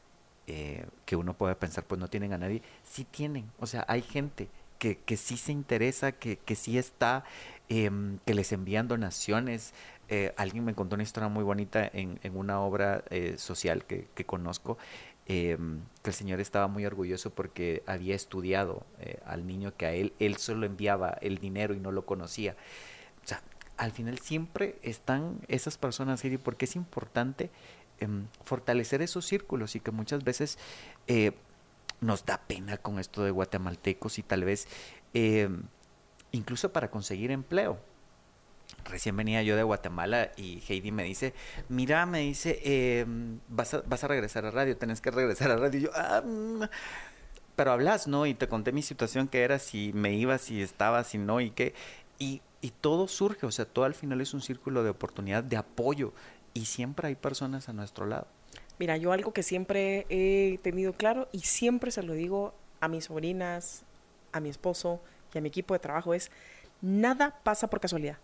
eh, que uno puede pensar, pues no tienen a nadie, sí tienen. O sea, hay gente que, que sí se interesa, que, que sí está, eh, que les envían donaciones. Eh, alguien me contó una historia muy bonita en, en una obra eh, social que, que conozco, eh, que el señor estaba muy orgulloso porque había estudiado eh, al niño que a él, él solo enviaba el dinero y no lo conocía. O sea, al final siempre están esas personas ahí, porque es importante eh, fortalecer esos círculos y que muchas veces eh, nos da pena con esto de guatemaltecos y tal vez eh, incluso para conseguir empleo. Recién venía yo de Guatemala y Heidi me dice, mira, me dice, eh, vas, a, vas a regresar a radio, tenés que regresar a radio. Y yo, ah, mm, pero hablas, ¿no? Y te conté mi situación, que era si me iba, si estaba, si no, y qué. Y, y todo surge, o sea, todo al final es un círculo de oportunidad, de apoyo, y siempre hay personas a nuestro lado. Mira, yo algo que siempre he tenido claro y siempre se lo digo a mis sobrinas, a mi esposo y a mi equipo de trabajo es, nada pasa por casualidad.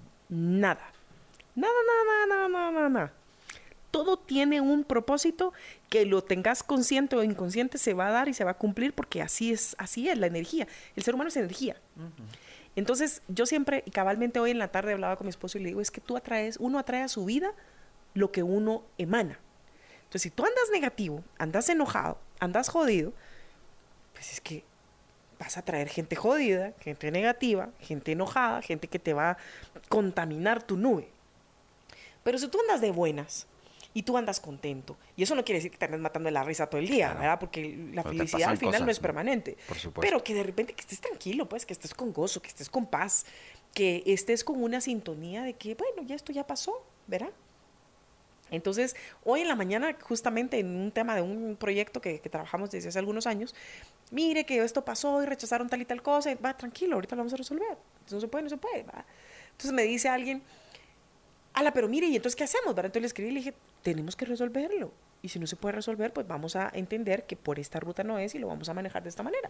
Nada. Nada, nada, nada, nada, nada, nada. Todo tiene un propósito, que lo tengas consciente o inconsciente se va a dar y se va a cumplir, porque así es, así es la energía. El ser humano es energía. Uh-huh. Entonces, yo siempre, y cabalmente hoy en la tarde hablaba con mi esposo y le digo, es que tú atraes, uno atrae a su vida lo que uno emana. Entonces, si tú andas negativo, andas enojado, andas jodido, pues es que vas a traer gente jodida, gente negativa, gente enojada, gente que te va a contaminar tu nube. Pero si tú andas de buenas y tú andas contento, y eso no quiere decir que te andes matando de la risa todo el día, claro, ¿verdad? Porque la Pero felicidad al final cosas, no es permanente. Por supuesto. Pero que de repente que estés tranquilo, pues, que estés con gozo, que estés con paz, que estés con una sintonía de que, bueno, ya esto ya pasó, ¿verdad? Entonces, hoy en la mañana, justamente en un tema de un proyecto que, que trabajamos desde hace algunos años, mire que esto pasó y rechazaron tal y tal cosa, y, va, tranquilo, ahorita lo vamos a resolver. Entonces, no se puede, no se puede, va. Entonces me dice alguien, ala, pero mire, ¿y entonces qué hacemos? ¿Verdad? Entonces le escribí y le dije, tenemos que resolverlo. Y si no se puede resolver, pues vamos a entender que por esta ruta no es y lo vamos a manejar de esta manera.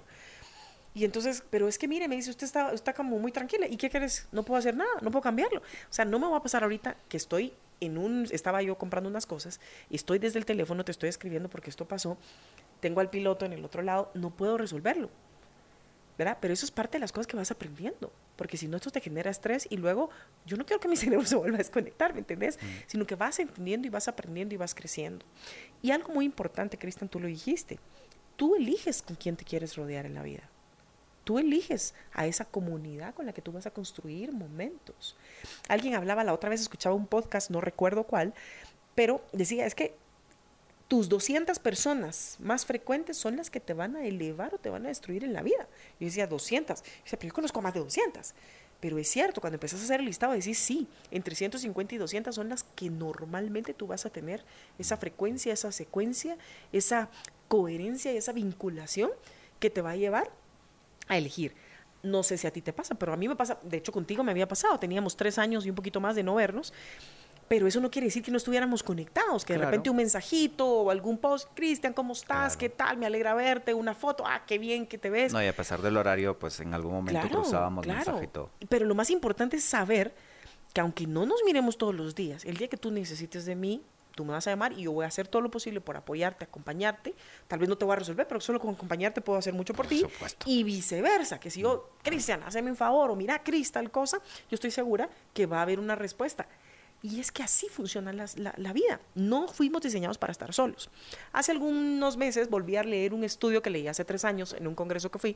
Y entonces, pero es que mire, me dice, usted está, está como muy tranquila. ¿Y qué quieres? No puedo hacer nada, no puedo cambiarlo. O sea, no me va a pasar ahorita que estoy en un, estaba yo comprando unas cosas y estoy desde el teléfono, te estoy escribiendo porque esto pasó, tengo al piloto en el otro lado, no puedo resolverlo, ¿verdad? Pero eso es parte de las cosas que vas aprendiendo, porque si no esto te genera estrés y luego yo no quiero que mi cerebro se vuelva a desconectar, ¿me entendés? Mm. Sino que vas entendiendo y vas aprendiendo y vas creciendo. Y algo muy importante, Cristian, tú lo dijiste, tú eliges con quién te quieres rodear en la vida. Tú eliges a esa comunidad con la que tú vas a construir momentos. Alguien hablaba, la otra vez escuchaba un podcast, no recuerdo cuál, pero decía, es que tus doscientas personas más frecuentes son las que te van a elevar o te van a destruir en la vida. Yo decía, doscientas. Yo decía, pero yo conozco más de doscientas. Pero es cierto, cuando empezás a hacer el listado, decís, sí, entre ciento cincuenta y doscientas son las que normalmente tú vas a tener esa frecuencia, esa secuencia, esa coherencia y esa vinculación que te va a llevar a elegir. No sé si a ti te pasa, pero a mí me pasa, de hecho contigo me había pasado, teníamos tres años y un poquito más de no vernos, pero eso no quiere decir que no estuviéramos conectados, que claro. De repente un mensajito o algún post, Cristian, ¿cómo estás? Claro. ¿Qué tal? Me alegra verte, una foto, ah, qué bien que te ves. No, y a pesar del horario, pues en algún momento claro, cruzábamos claro. mensaje y todo. Pero lo más importante es saber que aunque no nos miremos todos los días, el día que tú necesites de mí, tú me vas a llamar y yo voy a hacer todo lo posible por apoyarte, acompañarte. Tal vez no te voy a resolver, pero solo con acompañarte puedo hacer mucho por, por ti. Supuesto. Y viceversa, que si yo, Cristian, hazme un favor o mira, Cris, tal cosa, yo estoy segura que va a haber una respuesta. Y es que así funciona la, la, la vida. No fuimos diseñados para estar solos. Hace algunos meses volví a leer un estudio que leí hace tres años en un congreso que fui,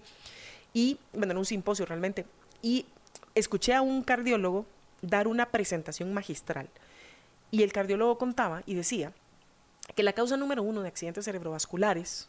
y, bueno, en un simposio realmente, y escuché a un cardiólogo dar una presentación magistral. Y el cardiólogo contaba y decía que la causa número uno de accidentes cerebrovasculares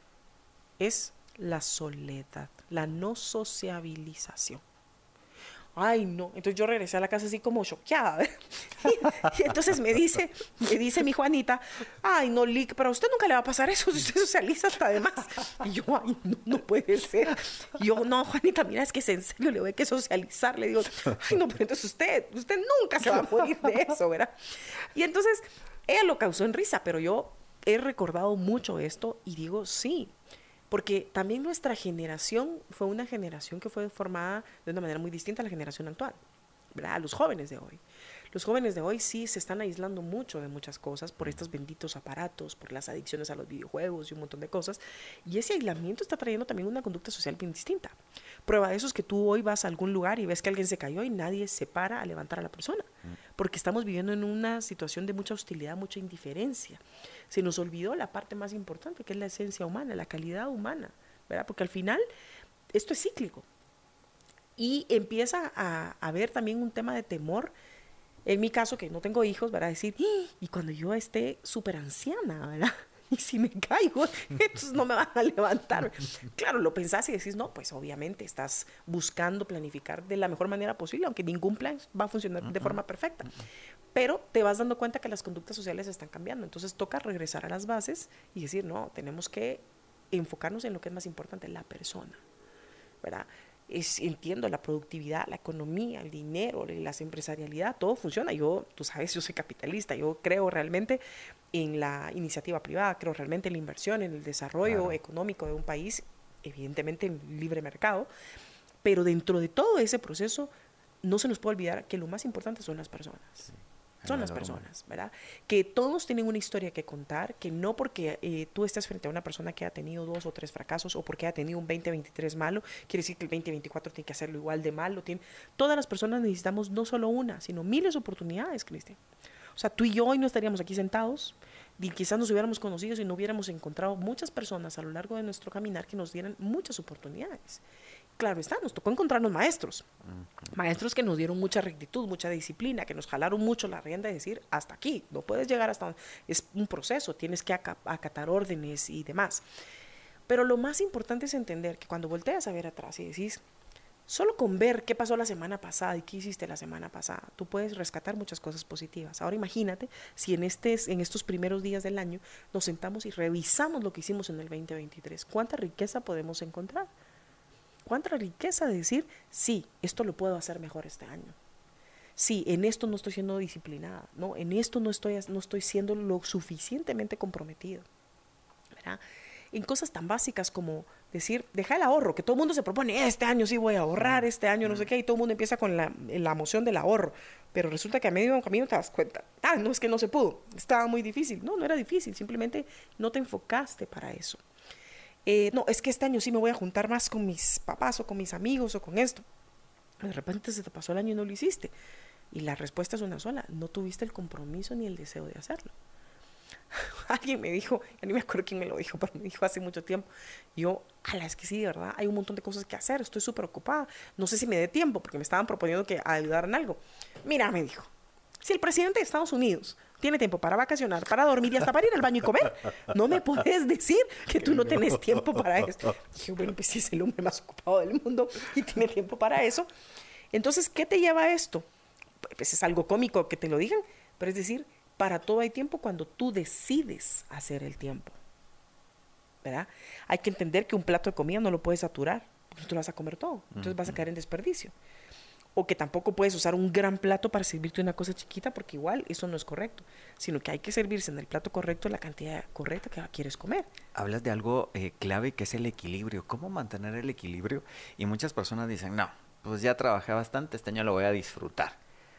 es la soledad, la no sociabilización. Ay, no. Entonces yo regresé a la casa así como choqueada. Y, y entonces me dice, me dice mi Juanita, ay, no, Lick, pero a usted nunca le va a pasar eso, usted socializa hasta además. Y yo, ay, no, no puede ser. Y yo, no, Juanita, mira, es que es en serio, le voy a que socializar. Le digo, ay, no, pero entonces usted, usted nunca se va a morir de eso, ¿verdad? Y entonces ella lo causó en risa, pero yo he recordado mucho esto y digo, sí. Porque también nuestra generación fue una generación que fue formada de una manera muy distinta a la generación actual, ¿verdad? A los jóvenes de hoy. Los jóvenes de hoy sí se están aislando mucho de muchas cosas por estos benditos aparatos, por las adicciones a los videojuegos y un montón de cosas. Y ese aislamiento está trayendo también una conducta social bien distinta. Prueba de eso es que tú hoy vas a algún lugar y ves que alguien se cayó y nadie se para a levantar a la persona. Porque estamos viviendo en una situación de mucha hostilidad, mucha indiferencia. Se nos olvidó la parte más importante, que es la esencia humana, la calidad humana, ¿verdad? Porque al final esto es cíclico. Y empieza a haber también un tema de temor. En mi caso, que no tengo hijos, ¿verdad? Decir, y cuando yo esté súper anciana, ¿verdad? Y si me caigo, entonces no me van a levantar. Claro, lo pensás y decís, no, pues obviamente estás buscando planificar de la mejor manera posible, aunque ningún plan va a funcionar de forma perfecta. Pero te vas dando cuenta que las conductas sociales están cambiando. Entonces toca regresar a las bases y decir, no, tenemos que enfocarnos en lo que es más importante, la persona, ¿verdad? Es, entiendo la productividad, la economía, el dinero, la empresarialidad, todo funciona. Yo, tú sabes, yo soy capitalista, yo creo realmente en la iniciativa privada, creo realmente en la inversión, en el desarrollo claro. económico de un país, evidentemente en libre mercado, pero dentro de todo ese proceso no se nos puede olvidar que lo más importante son las personas. Sí. Son las personas, ¿verdad? Que todos tienen una historia que contar, que no porque eh, tú estés frente a una persona que ha tenido dos o tres fracasos o porque ha tenido un veinte veintitrés malo, quiere decir que el veinte veinticuatro tiene que hacerlo igual de malo. Tiene... Todas las personas necesitamos no solo una, sino miles de oportunidades, Cristian. O sea, tú y yo hoy no estaríamos aquí sentados y quizás nos hubiéramos conocido si no hubiéramos encontrado muchas personas a lo largo de nuestro caminar que nos dieran muchas oportunidades. Claro está, nos tocó encontrarnos maestros, uh-huh. maestros que nos dieron mucha rectitud, mucha disciplina, que nos jalaron mucho la rienda de decir, hasta aquí, no puedes llegar hasta donde, es un proceso, tienes que aca- acatar órdenes y demás. Pero lo más importante es entender que cuando volteas a ver atrás y decís, solo con ver qué pasó la semana pasada y qué hiciste la semana pasada, tú puedes rescatar muchas cosas positivas. Ahora imagínate si en, este, en estos primeros días del año nos sentamos y revisamos lo que hicimos en el veinte veintitrés, ¿cuánta riqueza podemos encontrar? ¿Cuánta riqueza de decir, sí, esto lo puedo hacer mejor este año? Sí, en esto no estoy siendo disciplinada, no, en esto no estoy, no estoy siendo lo suficientemente comprometido, ¿verdad? En cosas tan básicas como decir, deja el ahorro, que todo el mundo se propone, este año sí voy a ahorrar, este año no sé qué, y todo el mundo empieza con la, la emoción del ahorro, pero resulta que a medio camino te das cuenta, ah, no, es que no se pudo, estaba muy difícil. No, no era difícil, simplemente no te enfocaste para eso. Eh, no, es que este año sí me voy a juntar más con mis papás o con mis amigos o con esto. De repente se te pasó el año y no lo hiciste. Y la respuesta es una sola, no tuviste el compromiso ni el deseo de hacerlo. Alguien me dijo, ya ni me acuerdo quién me lo dijo, pero me dijo hace mucho tiempo. Yo, ala, es que sí, de verdad, hay un montón de cosas que hacer, estoy súper ocupada. No sé si me dé tiempo, porque me estaban proponiendo que ayudar en algo. Mira, me dijo, si el presidente de Estados Unidos tiene tiempo para vacacionar, para dormir y hasta para ir al baño y comer, no me puedes decir que tú no tenés tiempo para esto. Dije, bueno, pues sí, es el hombre más ocupado del mundo y tiene tiempo para eso. Entonces, ¿qué te lleva a esto? Pues es algo cómico que te lo digan, pero es decir, para todo hay tiempo cuando tú decides hacer el tiempo, ¿verdad? Hay que entender que un plato de comida no lo puedes saturar, porque tú lo vas a comer todo, entonces vas a caer en desperdicio. O que tampoco puedes usar un gran plato para servirte una cosa chiquita, porque igual eso no es correcto, sino que hay que servirse en el plato correcto la cantidad correcta que quieres comer. Hablas de algo eh, clave que es el equilibrio. ¿Cómo mantener el equilibrio? Y muchas personas dicen, no, pues ya trabajé bastante, este año lo voy a disfrutar.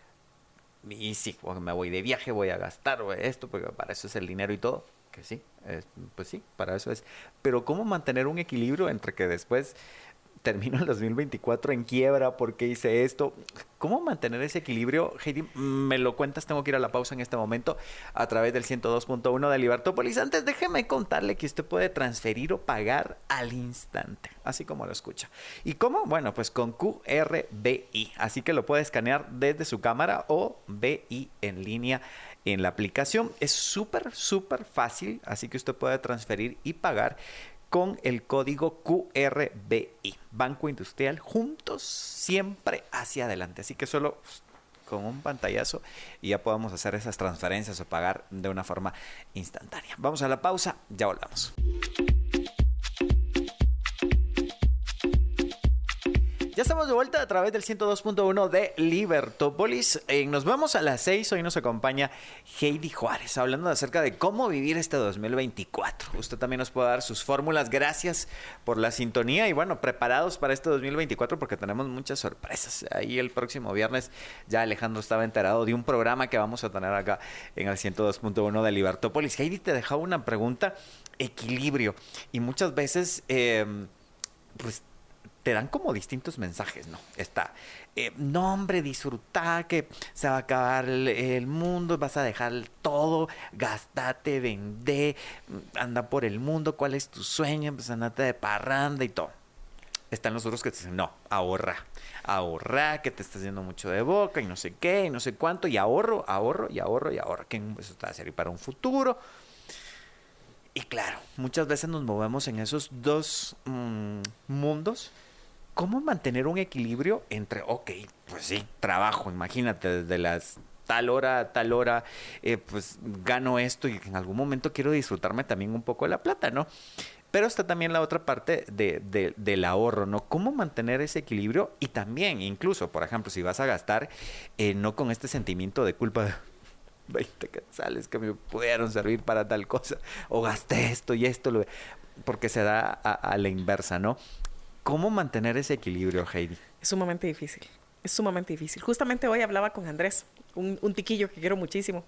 Y sí, me voy de viaje, voy a gastar voy a esto, porque para eso es el dinero y todo. Que sí, eh, pues sí, para eso es. Pero ¿cómo mantener un equilibrio entre que después termino el dos mil veinticuatro en quiebra porque hice esto? ¿Cómo mantener ese equilibrio? Heidi, me lo cuentas, tengo que ir a la pausa en este momento a través del ciento dos punto uno de Libertópolis. Antes, déjeme contarle que usted puede transferir o pagar al instante, así como lo escucha. ¿Y cómo? Bueno, pues con Q R B I, así que lo puede escanear desde su cámara o B I en línea en la aplicación. Es súper, súper fácil, así que usted puede transferir y pagar con el código Q R B I. Banco Industrial, juntos, siempre hacia adelante. Así que solo con un pantallazo y ya podamos hacer esas transferencias o pagar de una forma instantánea. Vamos a la pausa, ya volvamos. Ya estamos de vuelta a través del ciento dos punto uno de Libertópolis. Eh, nos vemos a las seis. Hoy nos acompaña Heidi Juárez, hablando acerca de cómo vivir este dos mil veinticuatro. Usted también nos puede dar sus fórmulas. Gracias por la sintonía. Y bueno, preparados para este dos mil veinticuatro porque tenemos muchas sorpresas. Ahí el próximo viernes ya Alejandro estaba enterado de un programa que vamos a tener acá en el ciento dos punto uno de Libertópolis. Heidi te dejaba una pregunta: equilibrio. Y muchas veces, eh, pues, te dan como distintos mensajes, ¿no? Está, eh, no hombre, disfruta que se va a acabar el, el mundo, vas a dejar todo, gastate, vende, anda por el mundo, ¿cuál es tu sueño? Pues andate de parranda y todo. Están los otros que te dicen, no, ahorra, ahorra, que te estás haciendo mucho de boca y no sé qué, y no sé cuánto, y ahorro, ahorro, y ahorro, y ahorro, que eso te va a servir para un futuro. Y claro, muchas veces nos movemos en esos dos mmm, mundos. ¿Cómo mantener un equilibrio entre, ok, pues sí, trabajo, imagínate, desde las tal hora a tal hora, eh, pues gano esto y en algún momento quiero disfrutarme también un poco de la plata, ¿no? Pero está también la otra parte de, de, del ahorro, ¿no? ¿Cómo mantener ese equilibrio? Y también, incluso, por ejemplo, si vas a gastar, eh, no con este sentimiento de culpa de veinte quetzales que me pudieron servir para tal cosa, o gasté esto y esto, lo... porque se da a, a la inversa, ¿no? ¿Cómo mantener ese equilibrio, Heidi? Es sumamente difícil, es sumamente difícil. Justamente hoy hablaba con Andrés, un, un tiquillo que quiero muchísimo.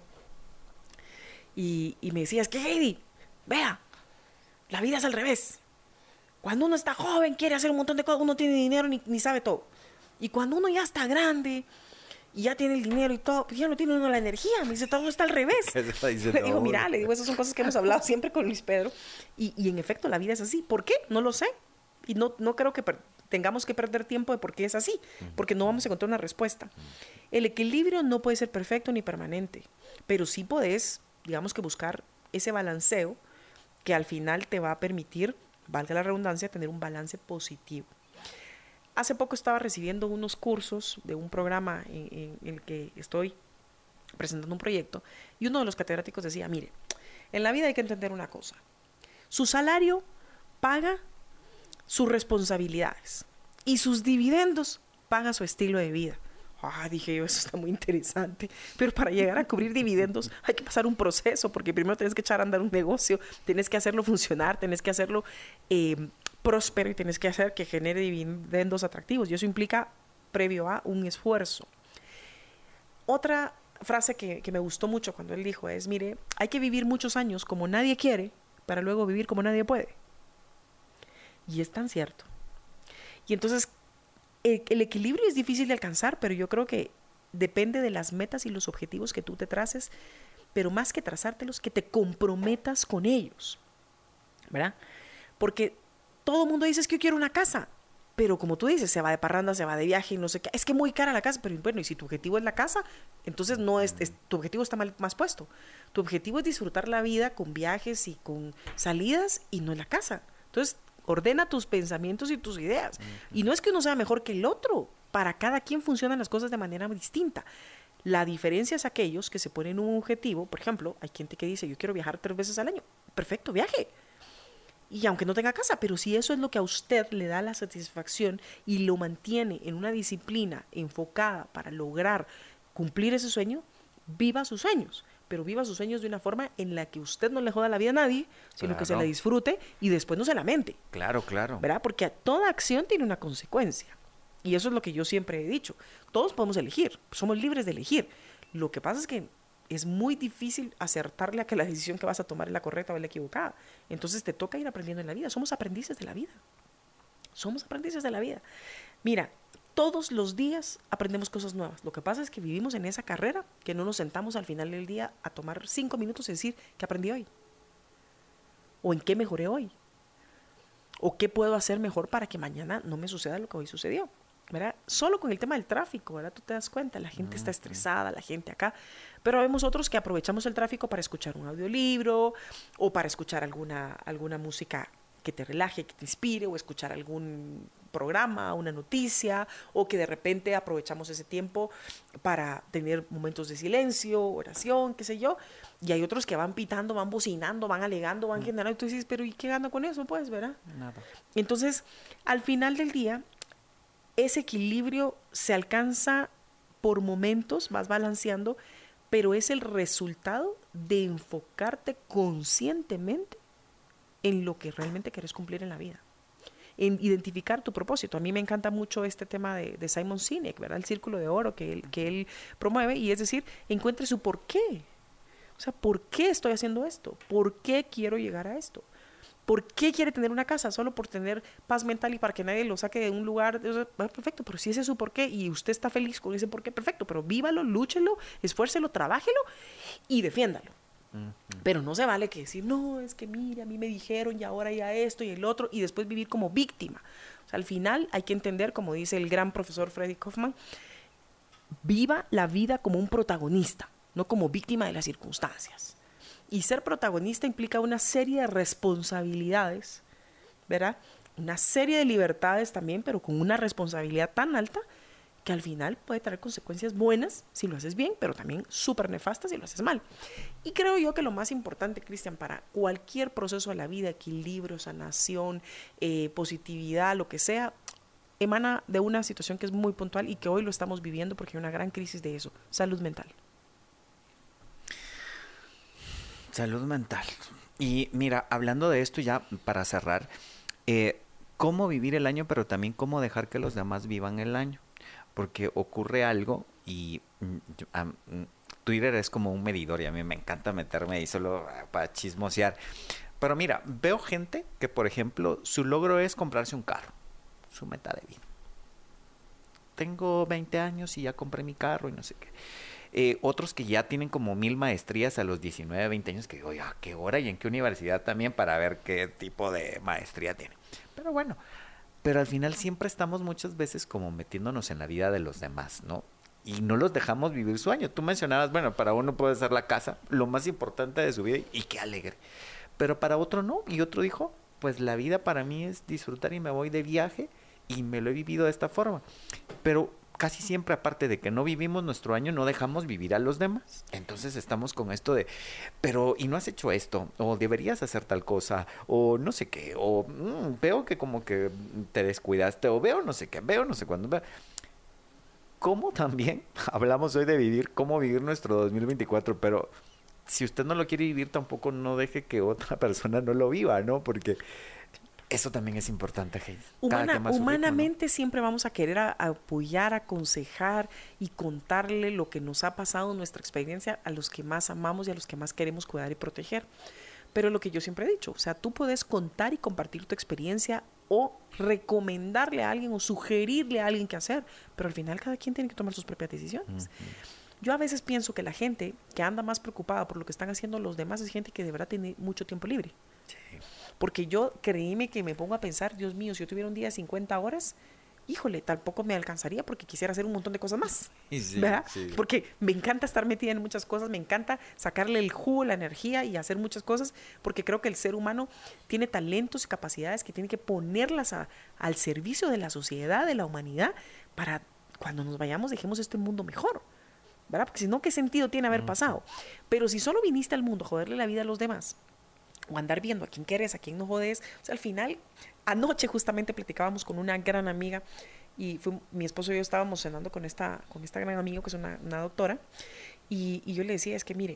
Y, y me decía, es que Heidi, vea, la vida es al revés. Cuando uno está joven, quiere hacer un montón de cosas, uno tiene dinero ni, ni sabe todo. Y cuando uno ya está grande y ya tiene el dinero y todo, pues ya no tiene uno la energía. Me dice, todo está al revés. Le digo, mira, le digo, esas son cosas que hemos hablado siempre con Luis Pedro. Y, y en efecto, la vida es así. ¿Por qué? No lo sé. Y no, no creo que per- tengamos que perder tiempo de por qué es así, porque no vamos a encontrar una respuesta. El equilibrio no puede ser perfecto ni permanente, pero sí podés, digamos que buscar ese balanceo que al final te va a permitir, valga la redundancia, tener un balance positivo. Hace poco estaba recibiendo unos cursos de un programa en, en el que estoy presentando un proyecto y uno de los catedráticos decía, mire, en la vida hay que entender una cosa, su salario paga sus responsabilidades y sus dividendos pagan su estilo de vida. Ah, dije yo, eso está muy interesante, pero para llegar a cubrir dividendos hay que pasar un proceso, porque primero tienes que echar a andar un negocio, tienes que hacerlo funcionar, tienes que hacerlo eh, próspero y tienes que hacer que genere dividendos atractivos, y eso implica previo a un esfuerzo. Otra frase que, que me gustó mucho cuando él dijo es, mire, hay que vivir muchos años como nadie quiere para luego vivir como nadie puede. Y es tan cierto. Y entonces, el, el equilibrio es difícil de alcanzar, pero yo creo que depende de las metas y los objetivos que tú te traces, pero más que trazártelos, que te comprometas con ellos, ¿verdad? Porque todo el mundo dice, es que yo quiero una casa, pero como tú dices, se va de parranda, se va de viaje y no sé qué, es que muy cara la casa, pero bueno, y si tu objetivo es la casa, entonces no es, es tu objetivo está mal, más puesto. Tu objetivo es disfrutar la vida con viajes y con salidas y no en la casa. Entonces, ordena tus pensamientos y tus ideas. Uh-huh. Y no es que uno sea mejor que el otro. Para cada quien funcionan las cosas de manera distinta. La diferencia es aquellos que se ponen un objetivo. Por ejemplo, hay gente que dice, yo quiero viajar tres veces al año. Perfecto, viaje. Y aunque no tenga casa, pero si eso es lo que a usted le da la satisfacción y lo mantiene en una disciplina enfocada para lograr cumplir ese sueño, viva sus sueños. Pero viva sus sueños de una forma en la que usted no le joda la vida a nadie, sino claro, que se la disfrute y después no se lamente. Claro, claro. ¿Verdad? Porque toda acción tiene una consecuencia. Y eso es lo que yo siempre he dicho. Todos podemos elegir, somos libres de elegir. Lo que pasa es que es muy difícil acertarle a que la decisión que vas a tomar es la correcta o la equivocada. Entonces te toca ir aprendiendo en la vida. Somos aprendices de la vida. Somos aprendices de la vida. Mira, todos los días aprendemos cosas nuevas. Lo que pasa es que vivimos en esa carrera que no nos sentamos al final del día a tomar cinco minutos y decir qué aprendí hoy. O en qué mejoré hoy. O qué puedo hacer mejor para que mañana no me suceda lo que hoy sucedió. ¿Verdad? Solo con el tema del tráfico, ¿verdad? Tú te das cuenta, la gente está estresada, la gente acá. Pero vemos otros que aprovechamos el tráfico para escuchar un audiolibro o para escuchar alguna, alguna música que te relaje, que te inspire, o escuchar algún programa, una noticia, o que de repente aprovechamos ese tiempo para tener momentos de silencio, oración, qué sé yo. Y hay otros que van pitando, van bocinando, van alegando, van generando, y tú dices, pero ¿y qué gano con eso? Pues, ¿verdad? Nada. Entonces, al final del día, ese equilibrio se alcanza por momentos, vas balanceando, pero es el resultado de enfocarte conscientemente en lo que realmente quieres cumplir en la vida, en identificar tu propósito. A mí me encanta mucho este tema de, de Simon Sinek, ¿verdad? El círculo de oro que él, que él promueve, y es decir, encuentre su por qué. O sea, ¿por qué estoy haciendo esto? ¿Por qué quiero llegar a esto? ¿Por qué quiere tener una casa? Solo por tener paz mental y para que nadie lo saque de un lugar. Perfecto, pero si ese es su por qué y usted está feliz con ese por qué, perfecto, pero vívalo, lúchelo, esfuércelo, trabájelo y defiéndalo. Uh-huh. Pero no se vale que decir, no, es que mire, a mí me dijeron y ahora ya esto y el otro, y después vivir como víctima. O sea, al final hay que entender, como dice el gran profesor Freddy Kaufman, viva la vida como un protagonista, no como víctima de las circunstancias. Y ser protagonista implica una serie de responsabilidades, ¿verdad? Una serie de libertades también, pero con una responsabilidad tan alta que al final puede traer consecuencias buenas si lo haces bien, pero también súper nefastas si lo haces mal. Y creo yo que lo más importante, Cristian, para cualquier proceso de la vida, equilibrio, sanación, eh, positividad, lo que sea, emana de una situación que es muy puntual y que hoy lo estamos viviendo porque hay una gran crisis de eso, salud mental. Salud mental. Y mira, hablando de esto ya para cerrar, eh, cómo vivir el año, pero también cómo dejar que los demás vivan el año. Porque ocurre algo y um, Twitter es como un medidor y a mí me encanta meterme ahí solo para chismosear. Pero mira, veo gente que, por ejemplo, su logro es comprarse un carro, su meta de vida. Tengo veinte años y ya compré mi carro y no sé qué. Eh, otros que ya tienen como mil maestrías a los diecinueve, veinte años, que digo, oye, ¿a qué hora y en qué universidad también para ver qué tipo de maestría tiene? Pero bueno, pero al final siempre estamos muchas veces como metiéndonos en la vida de los demás, ¿no? Y no los dejamos vivir su año. Tú mencionabas, bueno, para uno puede ser la casa, lo más importante de su vida, y qué alegre. Pero para otro no, y otro dijo, pues la vida para mí es disfrutar y me voy de viaje y me lo he vivido de esta forma. Pero casi siempre, aparte de que no vivimos nuestro año, no dejamos vivir a los demás. Entonces estamos con esto de, pero ¿y no has hecho esto? O deberías hacer tal cosa, o no sé qué, o mmm, veo que como que te descuidaste, o veo no sé qué, veo no sé cuándo. Veo. ¿Cómo también? Hablamos hoy de vivir, cómo vivir nuestro dos mil veinticuatro, pero si usted no lo quiere vivir, tampoco no deje que otra persona no lo viva, ¿no? Porque eso también es importante, Heidi. Humana, humanamente, ¿no? Siempre vamos a querer a, a apoyar, aconsejar y contarle lo que nos ha pasado, nuestra experiencia, a los que más amamos y a los que más queremos cuidar y proteger. Pero lo que yo siempre he dicho, o sea, tú puedes contar y compartir tu experiencia o recomendarle a alguien o sugerirle a alguien qué hacer, pero al final cada quien tiene que tomar sus propias decisiones. Uh-huh. Yo a veces pienso que la gente que anda más preocupada por lo que están haciendo los demás es gente que de verdad tiene mucho tiempo libre. Sí. Porque yo, créeme que me pongo a pensar, Dios mío, si yo tuviera un día de cincuenta horas, híjole, tampoco me alcanzaría porque quisiera hacer un montón de cosas más, sí, ¿verdad? Sí. Porque me encanta estar metida en muchas cosas, me encanta sacarle el jugo, la energía y hacer muchas cosas, porque creo que el ser humano tiene talentos y capacidades que tiene que ponerlas a, al servicio de la sociedad, de la humanidad, para cuando nos vayamos dejemos este mundo mejor, ¿verdad? Porque si no, ¿qué sentido tiene haber pasado? Pero si solo viniste al mundo a joderle la vida a los demás, o andar viendo a quién quieres, a quién no jodes, o sea, al final, anoche justamente platicábamos con una gran amiga y fue, mi esposo y yo estábamos cenando con esta, con esta gran amiga que es una, una doctora y, y yo le decía, es que mire,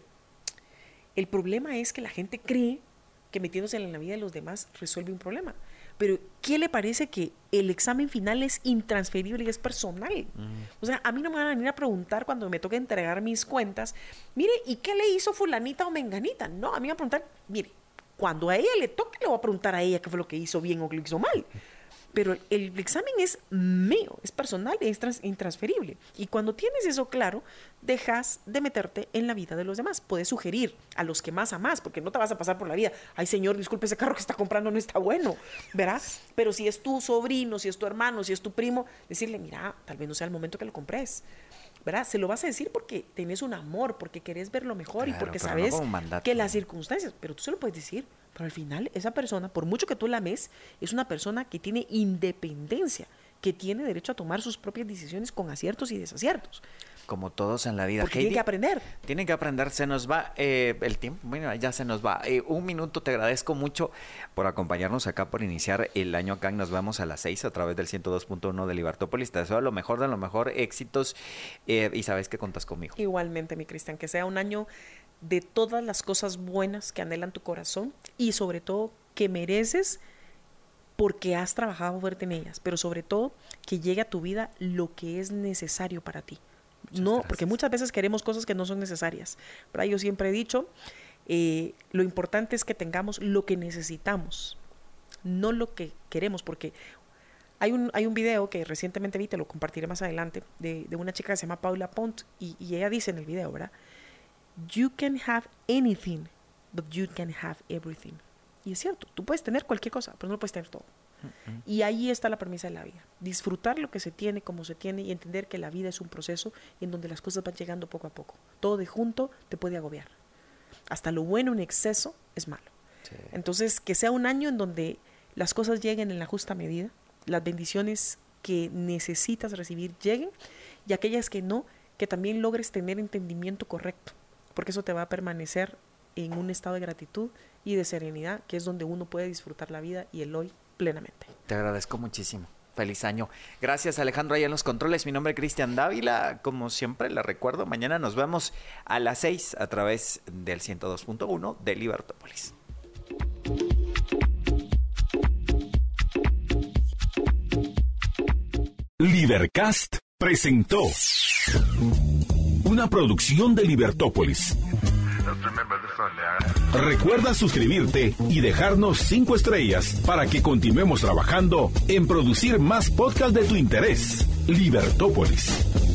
el problema es que la gente cree que metiéndose en la vida de los demás resuelve un problema, pero ¿qué le parece que el examen final es intransferible y es personal? Mm. O sea, a mí no me van a venir a preguntar cuando me toque entregar mis cuentas, mire, ¿y qué le hizo fulanita o menganita? No, a mí me van a preguntar, mire, cuando a ella le toque, le voy a preguntar a ella qué fue lo que hizo bien o qué lo hizo mal. Pero el, el examen es mío, es personal, es trans, intransferible. Y cuando tienes eso claro, dejas de meterte en la vida de los demás. Puedes sugerir a los que más amas, porque no te vas a pasar por la vida. Ay, señor, disculpe, ese carro que está comprando no está bueno, ¿verdad? Pero si es tu sobrino, si es tu hermano, si es tu primo, decirle, mira, tal vez no sea el momento que lo compres, ¿verdad? Se lo vas a decir porque tenés un amor, porque querés ver lo mejor, claro, y porque sabes no que las circunstancias, pero tú se lo puedes decir Pero al final, esa persona, por mucho que tú la ames, es una persona que tiene independencia, que tiene derecho a tomar sus propias decisiones con aciertos y desaciertos. Como todos en la vida. Porque tienen que aprender. Tienen que aprender. Se nos va eh, el tiempo. Bueno, ya se nos va. Eh, un minuto. Te agradezco mucho por acompañarnos acá, por iniciar el año acá. Nos vemos a las seis a través del ciento dos punto uno de Libertópolis. Te deseo lo mejor de lo mejor, éxitos. Eh, y sabes que contas conmigo. Igualmente, mi Cristian. Que sea un año de todas las cosas buenas que anhelan tu corazón y sobre todo que mereces porque has trabajado fuerte en ellas. Pero sobre todo que llegue a tu vida lo que es necesario para ti. Muchas no, gracias. Porque muchas veces queremos cosas que no son necesarias. Pero yo siempre he dicho, eh, lo importante es que tengamos lo que necesitamos, no lo que queremos, porque hay un, hay un video que recientemente vi, te lo compartiré más adelante, de, de una chica que se llama Paula Pont, y, y ella dice en el video, ¿verdad? You can have anything, but you can have everything. Y es cierto, tú puedes tener cualquier cosa, pero no lo puedes tener todo. Uh-huh. Y ahí está la premisa de la vida. Disfrutar lo que se tiene, como se tiene, y entender que la vida es un proceso en donde las cosas van llegando poco a poco. Todo de junto te puede agobiar. Hasta lo bueno en exceso es malo. Sí. Entonces, que sea un año en donde las cosas lleguen en la justa medida, las bendiciones que necesitas recibir lleguen, y aquellas que no, que también logres tener entendimiento correcto, porque eso te va a permanecer en un estado de gratitud y de serenidad, que es donde uno puede disfrutar la vida y el hoy plenamente. Te agradezco muchísimo. Feliz año. Gracias, Alejandro, ahí en los controles. Mi nombre es Cristian Dávila. Como siempre, le recuerdo, mañana nos vemos a las seis a través del ciento dos punto uno de Libertópolis. Libercast presentó una producción de Libertópolis. Recuerda suscribirte y dejarnos cinco estrellas para que continuemos trabajando en producir más podcasts de tu interés. Libertópolis.